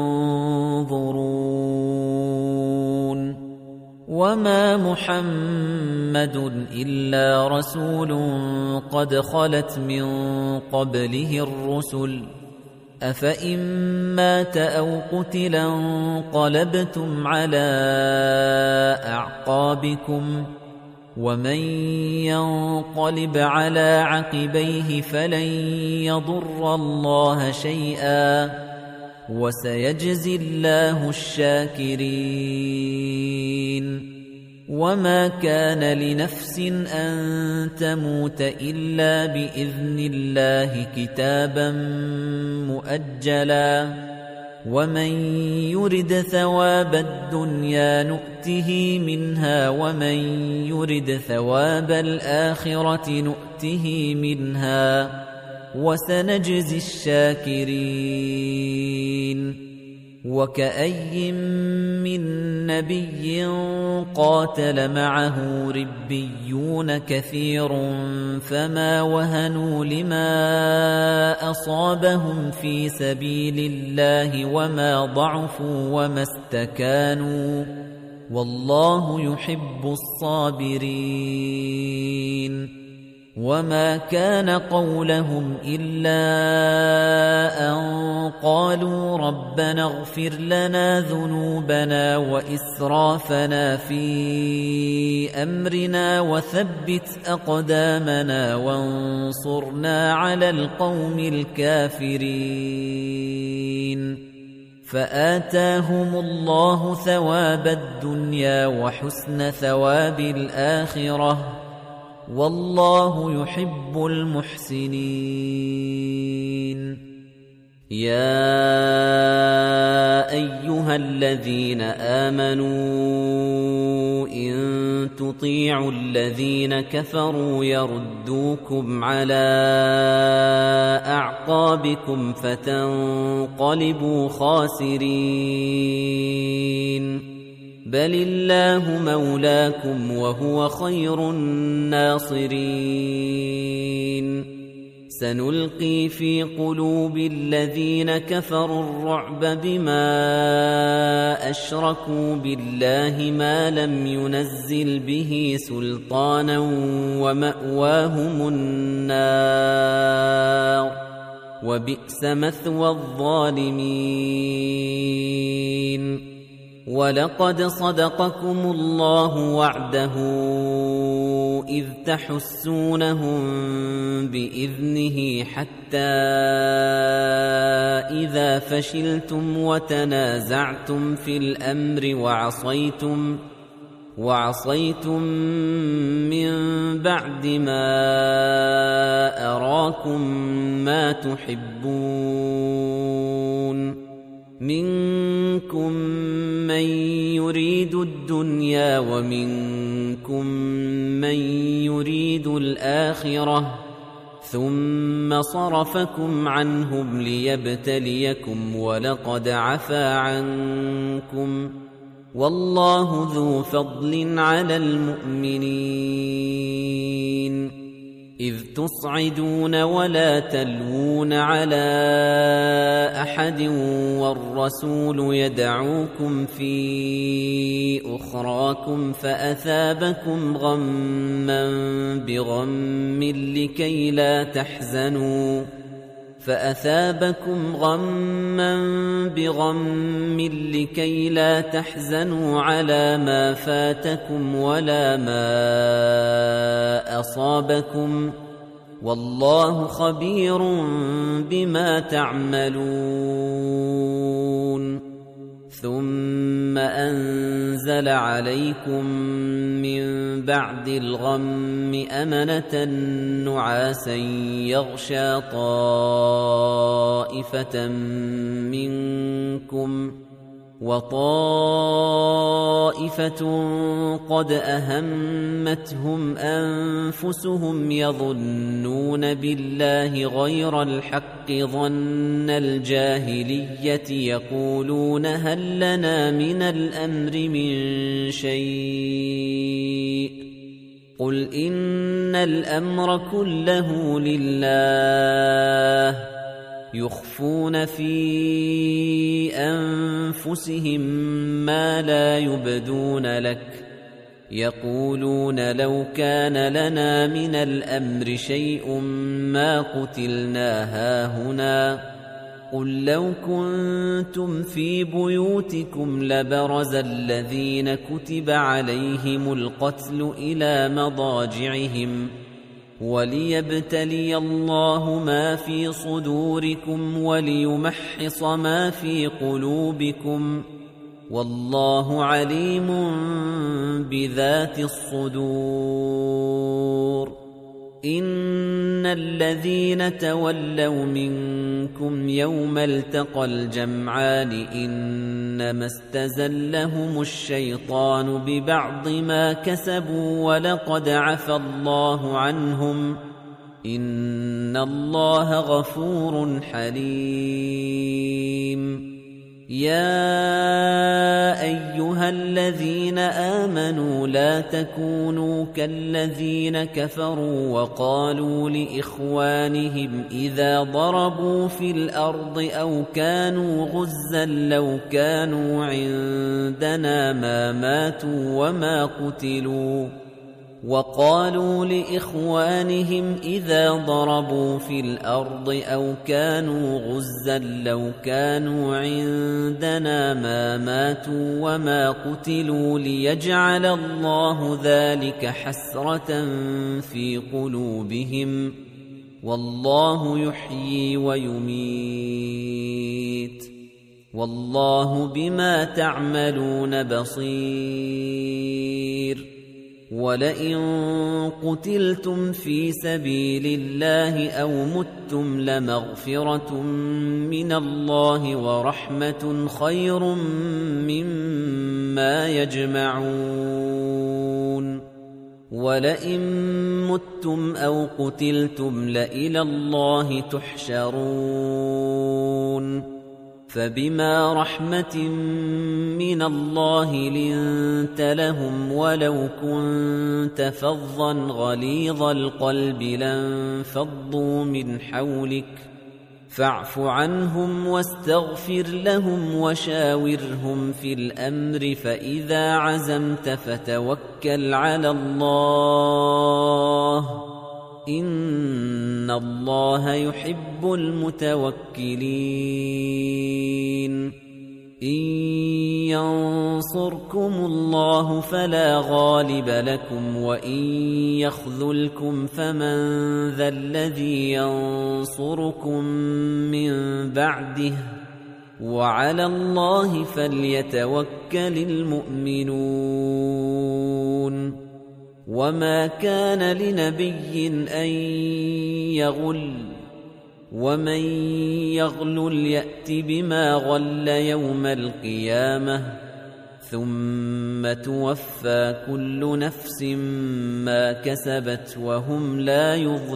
تَنظُرُونَ وَمَا مُحَمَّدٌ إِلَّا رَسُولٌ قَدْ خَلَتْ مِن قَبْلِهِ الرُّسُلُ أَفَإِن مَّاتَ أَوْ قُتِلَ انقَلَبْتُمْ عَلَىٰ أَعْقَابِكُمْ وَمَن يَنقَلِبْ عَلَىٰ عَقِبَيْهِ فَلَن يَضُرَّ اللَّهَ شَيْئًا وَسَيَجْزِي اللَّهُ الشَّاكِرِينَ وَمَا كَانَ لِنَفْسٍ أَن تَمُوتَ إِلَّا بِإِذْنِ اللَّهِ كِتَابًا مُؤَجَّلًا وَمَن يُرِدْ ثَوَابَ الدُّنْيَا نُؤْتِهِ مِنْهَا وَمَن يُرِدْ ثَوَابَ الْآخِرَةِ نُؤْتِهِ مِنْهَا وَسَنَجْزِي الشَّاكِرِينَ وَكَأَيٍّن مِّن نَّبِيٍّ قَاتَلَ مَعَهُ رِبِّيُّونَ كَثِيرٌ فَمَا وَهَنُوا لِمَا أَصَابَهُمْ فِي سَبِيلِ اللَّهِ وَمَا ضَعُفُوا وَمَا اسْتَكَانُوا وَاللَّهُ يُحِبُّ الصَّابِرِينَ وَمَا كَانَ قَوْلَهُمْ إِلَّا أَن قَالُوا رَبَّنَا اغْفِرْ لَنَا ذُنُوبَنَا وَإِسْرَافَنَا فِي أَمْرِنَا وَثَبِّتْ أَقْدَامَنَا وَانصُرْنَا عَلَى الْقَوْمِ الْكَافِرِينَ فَآتَاهُمُ اللَّهُ ثَوَابَ الدُّنْيَا وَحُسْنَ ثَوَابِ الْآخِرَةِ وَاللَّهُ يُحِبُّ الْمُحْسِنِينَ يَا أَيُّهَا الَّذِينَ آمَنُوا إِن تُطِيعُوا الَّذِينَ كَفَرُوا يَرُدُّوكُمْ عَلَى أَعْقَابِكُمْ فَتَنقَلِبُوا خَاسِرِينَ بَلِ اللَّهُ مَوْلَاكُمْ وَهُوَ خَيْرُ النَّاصِرِينَ سَنُلْقِي فِي قُلُوبِ الَّذِينَ كَفَرُوا الرُّعْبَ بِمَا أَشْرَكُوا بِاللَّهِ مَا لَمْ يُنَزِّلْ بِهِ سُلْطَانًا وَمَأْوَاهُمُ النَّارُ وَبِئْسَ مَثْوَى الظَّالِمِينَ وَلَقَدْ صَدَقَكُمُ اللَّهُ وَعْدَهُ إِذْ تَحُسُّونَهُم بِإِذْنِهِ حَتَّى إِذَا فَشِلْتُمْ وَتَنَازَعْتُمْ فِي الْأَمْرِ وَعَصَيْتُمْ وَعَصَيْتُمْ مِنْ بَعْدِ مَا أَرَاكُمْ مَا تُحِبُّونَ مِنكُم مَّن يُرِيدُ الدُّنْيَا وَمِنكُم مَّن يُرِيدُ الْآخِرَةَ ثُمَّ صَرَفَكُمْ عَنْهُمْ لِيَبْتَلِيَكُمْ وَلَقَدْ عَفَا عَنكُمْ وَاللَّهُ ذُو فَضْلٍ عَلَى الْمُؤْمِنِينَ إِذْ تُصْعِدُونَ وَلَا تَلْوُونَ عَلَى أَحَدٍ وَالرَّسُولُ يَدْعُوكُمْ فِي أُخْرَاكُمْ فَأَثَابَكُمْ غَمًّا بِغَمٍّ لِكَيْ لا تَحْزَنُوا فَأَثَابَكُمْ غَمًّا بِغَمٍّ لِكَيْ لا تَحْزَنُوا عَلَى مَا فَاتَكُمْ وَلَا مَا أَصَابَكُمْ وَاللَّهُ خَبِيرٌ بِمَا تَعْمَلُونَ ثُمَّ أَنزَلَ عَلَيْكُم مِّن بَعْدِ الْغَمِّ أَمَنَةً نُّعَاسًا يَغْشَىٰ طَائِفَةً مِّنكُمْ وطائفة قد أهمتهم أنفسهم يظنون بالله غير الحق ظن الجاهلية يقولون هل لنا من الأمر من شيء قل إن الأمر كله لله يخفون في أنفسهم ما لا يبدون لك يقولون لو كان لنا من الأمر شيء ما قتلنا هاهنا قل لو كنتم في بيوتكم لبرز الذين كتب عليهم القتل إلى مضاجعهم وليبتلي الله ما في صدوركم وليمحص ما في قلوبكم والله عليم بذات الصدور إن الذين تولوا منكم يوم التقى الجمعان إنما استزلهم الشيطان ببعض ما كسبوا ولقد عفى الله عنهم إن الله غفور حليم يا أيها الذين آمنوا لا تكونوا كالذين كفروا وقالوا لإخوانهم إذا ضربوا في الأرض أو كانوا غزا لو كانوا عندنا ما ماتوا وما قتلوا وقالوا لإخوانهم إذا ضربوا في الأرض أو كانوا غزا لو كانوا عندنا ما ماتوا وما قتلوا ليجعل الله ذلك حسرة في قلوبهم والله يحيي ويميت والله بما تعملون بصير ولئن قتلتم في سبيل الله أو متم لمغفرة من الله ورحمة خير مما يجمعون ولئن متم أو قتلتم لإلى الله تحشرون فبما رحمة من الله لنت لهم ولو كنت فظا غليظ القلب لانفضوا من حولك فاعف عنهم واستغفر لهم وشاورهم في الأمر فإذا عزمت فتوكل على الله إن الله يحب المتوكلين إن ينصركم الله فلا غالب لكم وإن يخذلكم فمن ذا الذي ينصركم من بعده وعلى الله فليتوكل المؤمنون وما كان لنبي أن يغل ومن يغلل يأت بما غل يوم القيامة ثم توفى كل نفس ما كسبت وهم لا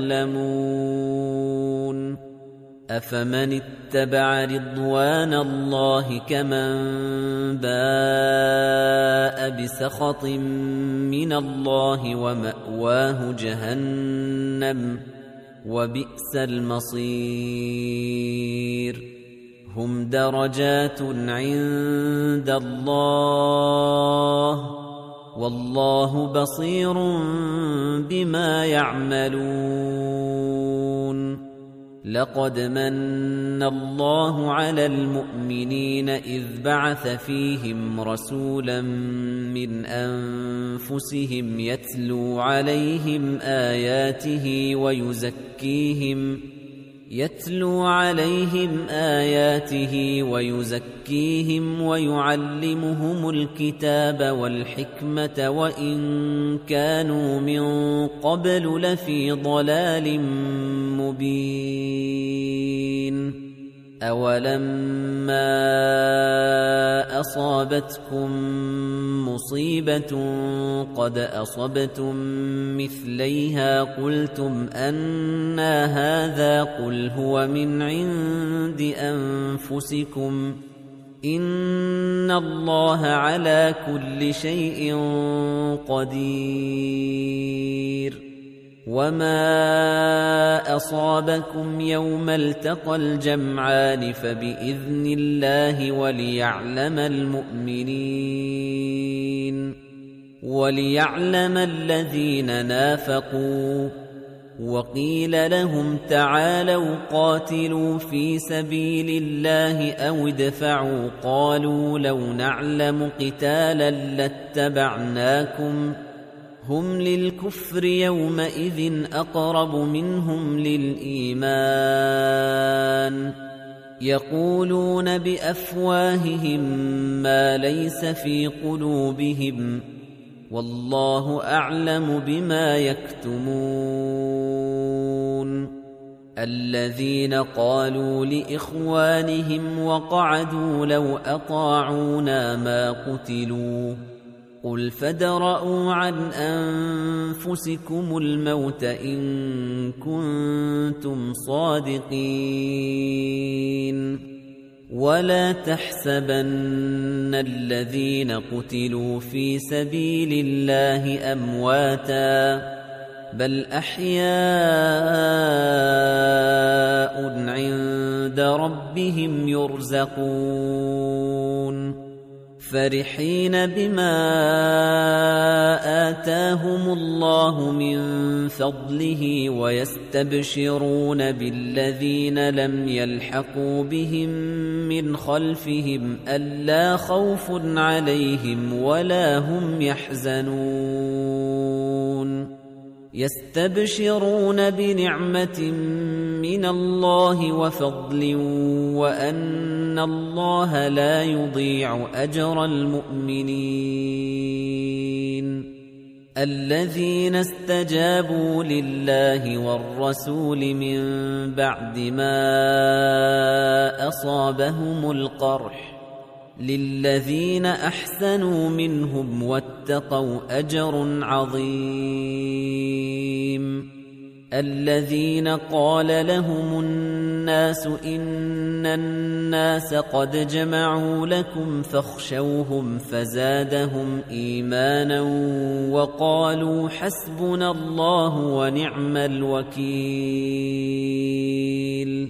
يظلمون أفمن اتبع رضوان الله كمن باء بسخط من الله ومأواه جهنم وبئس المصير هم درجات عند الله والله بصير بما يعملون لقد من الله على المؤمنين إذ بعث فيهم رسولا من أنفسهم يتلو عليهم آياته ويزكيهم يتلو عليهم آياته ويزكيهم ويعلمهم الكتاب والحكمة وإن كانوا من قبل لفي ضلال مبين أولما أصابتكم مصيبة قد أصبتم مثليها قلتم أنى هذا قل هو من عند أنفسكم إن الله على كل شيء قدير وما أصابكم يوم التقى الجمعان فبإذن الله وليعلم المؤمنين وليعلم الذين نافقوا وقيل لهم تعالوا قاتلوا في سبيل الله أو ادفعوا قالوا لو نعلم قتالا لاتبعناكم هم للكفر يومئذ أقرب منهم للإيمان يقولون بأفواههم ما ليس في قلوبهم والله أعلم بما يكتمون الذين قالوا لإخوانهم وقعدوا لو أطاعونا ما قتلوا قل فادرءوا عن أنفسكم الموت إن كنتم صادقين ولا تحسبن الذين قتلوا في سبيل الله أمواتا بل أحياء عند ربهم يرزقون فرحين بما آتاهم الله من فضله ويستبشرون بالذين لم يلحقوا بهم من خلفهم ألا خوف عليهم ولا هم يحزنون يستبشرون بنعمة من الله وفضل وأن الله لا يضيع أجر المؤمنين الذين استجابوا لله والرسول من بعد ما أصابهم القرح للذين أحسنوا منهم واتقوا أجر عظيم الذين قال لهم الناس إن الناس قد جمعوا لكم فاخشوهم فزادهم إيمانا وقالوا حسبنا الله ونعم الوكيل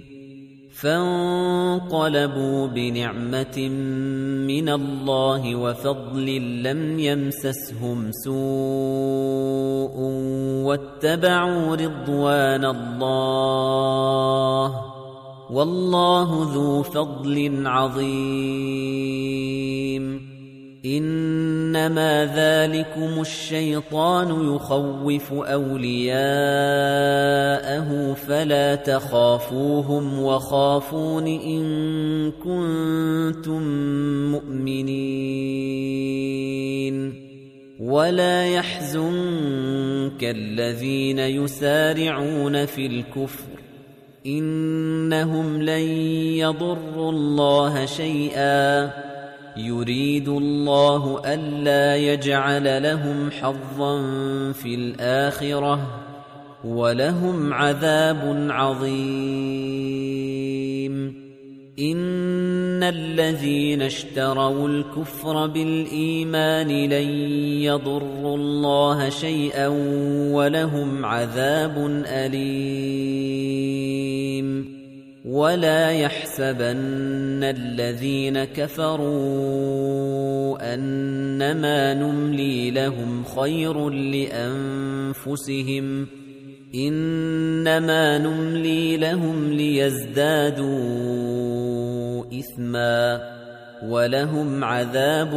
فانقلبوا بنعمة من الله وفضل لم يمسسهم سوء واتبعوا رضوان الله والله ذو فضل عظيم إنما ذلكم الشيطان يخوف أولياءه فلا تخافوهم وخافون إن كنتم مؤمنين ولا يحزنك الذين يسارعون في الكفر إنهم لن يضروا الله شيئا يريد الله ألا يجعل لهم حظا في الآخرة ولهم عذاب عظيم إن الذين اشتروا الكفر بالإيمان لن يضروا الله شيئا ولهم عذاب أليم ولا يحسبن الذين كفروا أنما نملي لهم خير لأنفسهم إنما نملي لهم ليزدادوا إثما ولهم عذاب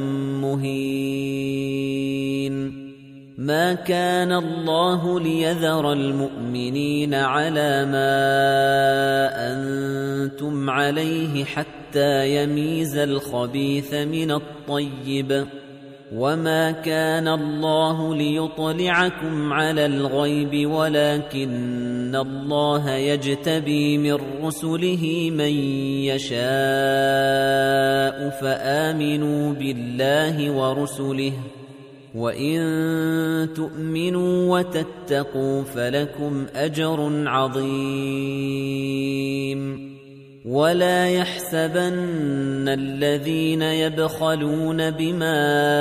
مهين ما كان الله ليذر المؤمنين على ما أنتم عليه حتى يميز الخبيث من الطيب وما كان الله ليطلعكم على الغيب ولكن الله يجتبي من رسله من يشاء آمَنُوا فَآمِنُوا بِاللَّهِ وَرُسُلِهِ وَإِن تُؤْمِنُوا وَتَتَّقُوا فَلَكُمْ أَجْرٌ عَظِيمٌ وَلَا يَحْسَبَنَّ الَّذِينَ يَبْخَلُونَ بِمَا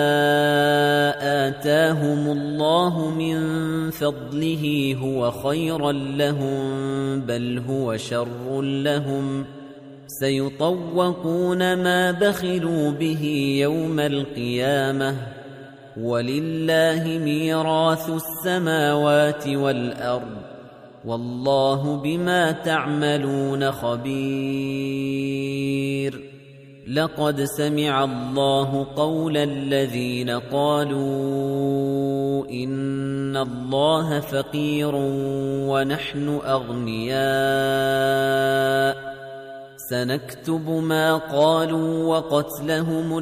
آتَاهُمُ اللَّهُ مِنْ فَضْلِهِ هُوَ خَيْرًا لَهُمْ بَلْ هُوَ شَرٌّ لَهُمْ سَيُطَوَّقُونَ مَا بَخِلُوا بِهِ يَوْمَ الْقِيَامَةِ وَلِلَّهِ مِيرَاثُ السَّمَاوَاتِ وَالْأَرْضِ وَاللَّهُ بِمَا تَعْمَلُونَ خَبِيرٌ لَقَدْ سَمِعَ اللَّهُ قَوْلَ الَّذِينَ قَالُوا إِنَّ اللَّهَ فَقِيرٌ وَنَحْنُ أَغْنِيَاءُ سَنَكْتُبُ مَا قَالُوا وَقَتْلَهُمُ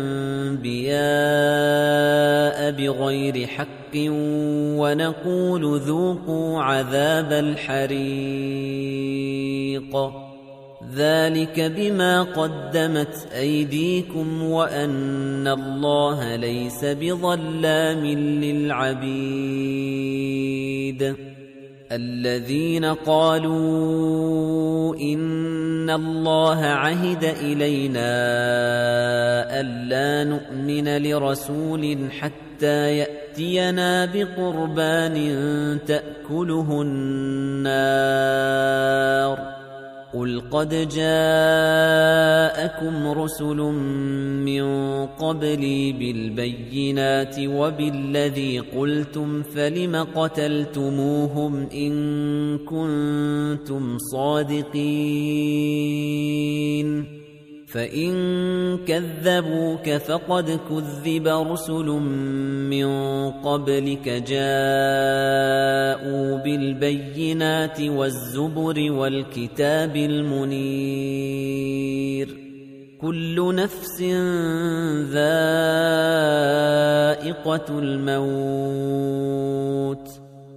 الْأَنبِيَاءَ بِغَيْرِ حَقٍّ وَنَقُولُ ذُوقُوا عَذَابَ الْحَرِيقِ ذَلِكَ بِمَا قَدَّمَتْ أَيْدِيكُمْ وَأَنَّ اللَّهَ لَيْسَ بِظَلَّامٍ لِلْعَبِيدِ الَّذِينَ قَالُوا إِنَّ اللَّهَ عَهِدَ إِلَيْنَا أَلَّا نُؤْمِنَ لِرَسُولٍ حَتَّى يَأْتِيَنَا بِقُرْبَانٍ تَأْكُلُهُ النَّارُ قُلْ قَدْ جَاءَكُمْ رُسُلٌ مِّن قَبْلِي بِالْبَيِّنَاتِ وَبِالَّذِي قُلْتُمْ فَلِمَ قَتَلْتُمُوهُمْ إِن كُنتُمْ صَادِقِينَ فَإِن كَذَّبُوكَ فَقَدْ كُذِّبَ رُسُلٌ مِّن قَبْلِكَ جَاءُوا بِالْبَيِّنَاتِ وَالزُّبُرِ وَالْكِتَابِ الْمُنِيرِ كُلُّ نَفْسٍ ذَائِقَةُ الْمَوْتِ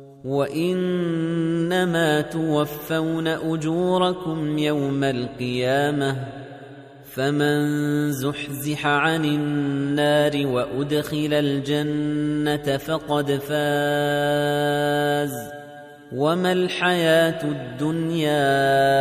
وَإِنَّمَا تُوَفَّوْنَ أُجُورَكُمْ يَوْمَ الْقِيَامَةِ فَمَن زُحْزِحَ عَنِ النَّارِ وَأُدْخِلَ الْجَنَّةَ فَقَدْ فَازَ وَمَا الْحَيَاةُ الدُّنْيَا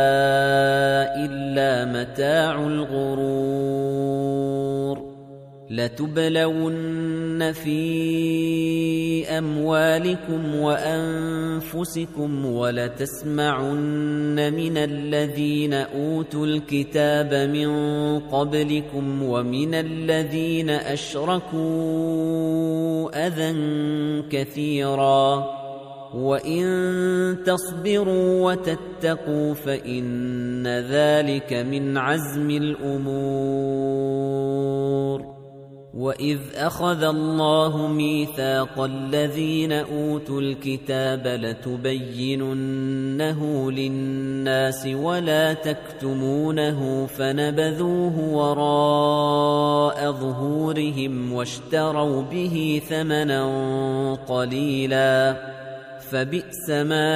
إِلَّا مَتَاعُ الْغُرُورِ لَتُبْلَوُنَّ فِي أَمْوَالِكُمْ وَأَنفُسِكُمْ وَلَتَسْمَعُنَّ مِنَ الَّذِينَ أُوتُوا الْكِتَابَ مِن قَبْلِكُمْ وَمِنَ الَّذِينَ أَشْرَكُوا أَذًى كَثِيرًا وَإِن تَصْبِرُوا وَتَتَّقُوا فَإِنَّ ذَلِكَ مِنْ عَزْمِ الْأُمُورِ وَإِذْ أَخَذَ اللَّهُ مِيثَاقَ الَّذِينَ أُوتُوا الْكِتَابَ لَتُبَيِّنُنَّهُ لِلنَّاسِ وَلَا تَكْتُمُونَهُ فَنَبَذُوهُ وَرَاءَ ظُهُورِهِمْ وَاشْتَرَوْا بِهِ ثَمَنًا قَلِيلًا فَبِئْسَ مَا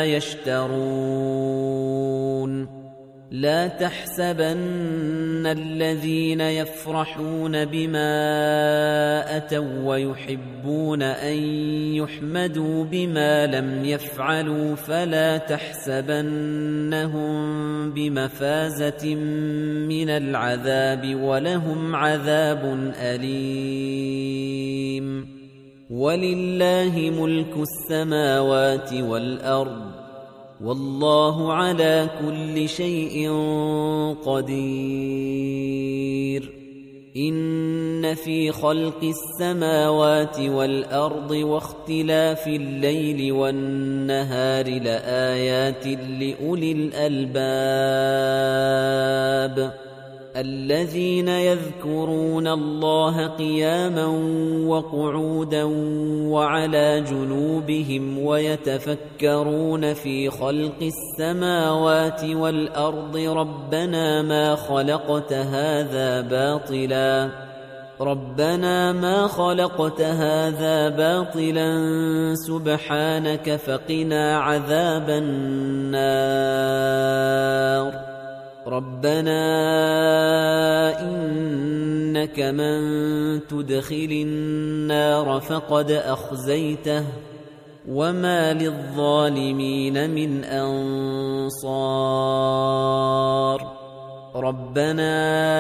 يَشْتَرُونَ لَا تَحْسَبَنَّ الَّذِينَ يَفْرَحُونَ بِمَا أَتَوا وَيُحِبُّونَ أَن يُحْمَدُوا بِمَا لَمْ يَفْعَلُوا فَلَا تَحْسَبَنَّهُم بِمَفَازَةٍ مِّنَ الْعَذَابِ وَلَهُمْ عَذَابٌ أَلِيمٌ وَلِلَّهِ مُلْكُ السَّمَاوَاتِ وَالْأَرْضِ وَاللَّهُ عَلَى كُلِّ شَيْءٍ قَدِيرٌ إِنَّ فِي خَلْقِ السَّمَاوَاتِ وَالْأَرْضِ وَاخْتِلَافِ اللَّيْلِ وَالنَّهَارِ لَآيَاتٍ لِأُولِي الْأَلْبَابِ الَّذِينَ يَذْكُرُونَ اللَّهَ قِيَامًا وَقُعُودًا وَعَلَى جُنُوبِهِمْ وَيَتَفَكَّرُونَ فِي خَلْقِ السَّمَاوَاتِ وَالْأَرْضِ رَبَّنَا مَا خَلَقْتَ هَذَا بَاطِلًا رَبَّنَا مَا خَلَقْتَ هَذَا بَاطِلًا سُبْحَانَكَ فَقِنَا عَذَابَ النَّارِ رَبَّنَا إِنَّ إنك من تدخل النار فقد أخزيته وما للظالمين من أنصار ربنا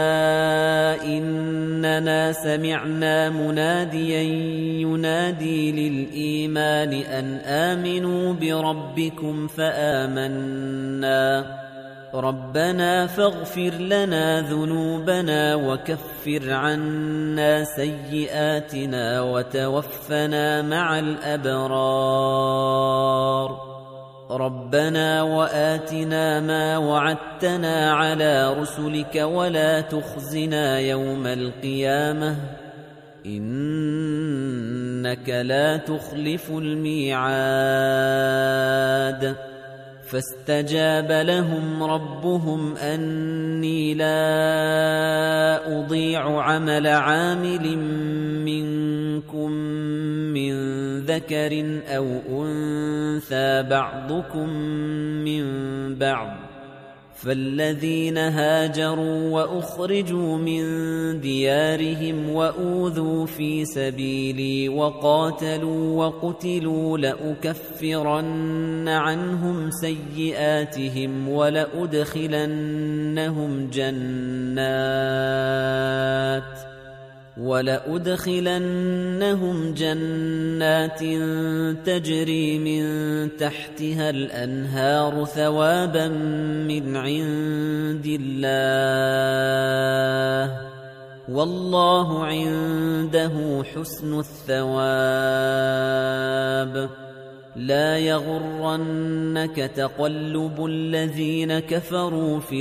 إننا سمعنا مناديا ينادي للإيمان أن آمنوا بربكم فآمنا ربنا فاغفر لنا ذنوبنا وكفر عنا سيئاتنا وتوفنا مع الأبرار ربنا وآتنا ما وعدتنا على رسلك ولا تخزنا يوم القيامة إنك لا تخلف الميعاد فاستجاب لهم ربهم أني لا أضيع عمل عامل منكم من ذكر أو أنثى بعضكم من بعض فالذين هاجروا وأخرجوا من ديارهم وأوذوا في سبيلي وقاتلوا وقتلوا لأكفرن عنهم سيئاتهم ولأدخلنهم جنات ولأدخلنهم جنات تجري من تحتها الأنهار ثوابا من عند الله والله عنده حسن الثواب لا يغرنك تقلب الذين كفروا في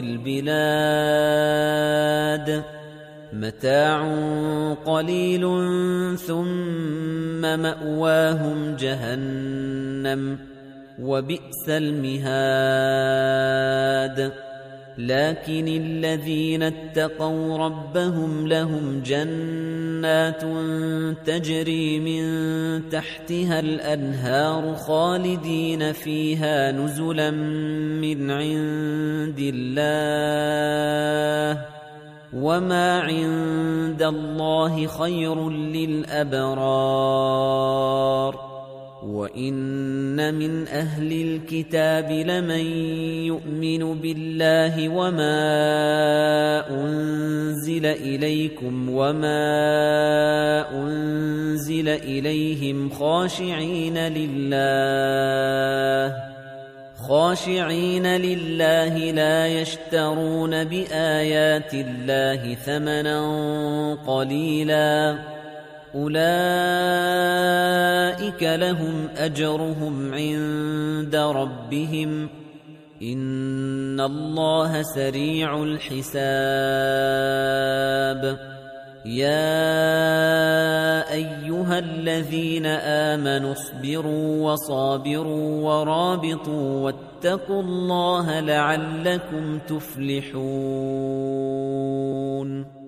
البلاد متاع قليل ثم مأواهم جهنم وبئس المهاد لكن الذين اتقوا ربهم لهم جنات تجري من تحتها الأنهار خالدين فيها نزلا من عند الله وما عند الله خير للأبرار وإن من أهل الكتاب لمن يؤمن بالله وما أنزل إليكم وما أنزل إليهم خاشعين لله خاشعين لله لا يشترون بآيات الله ثمنا قليلا أولئك لهم أجرهم عند ربهم إن الله سريع الحساب يا أيها الذين آمنوا اصبروا وصابروا ورابطوا واتقوا الله لعلكم تفلحون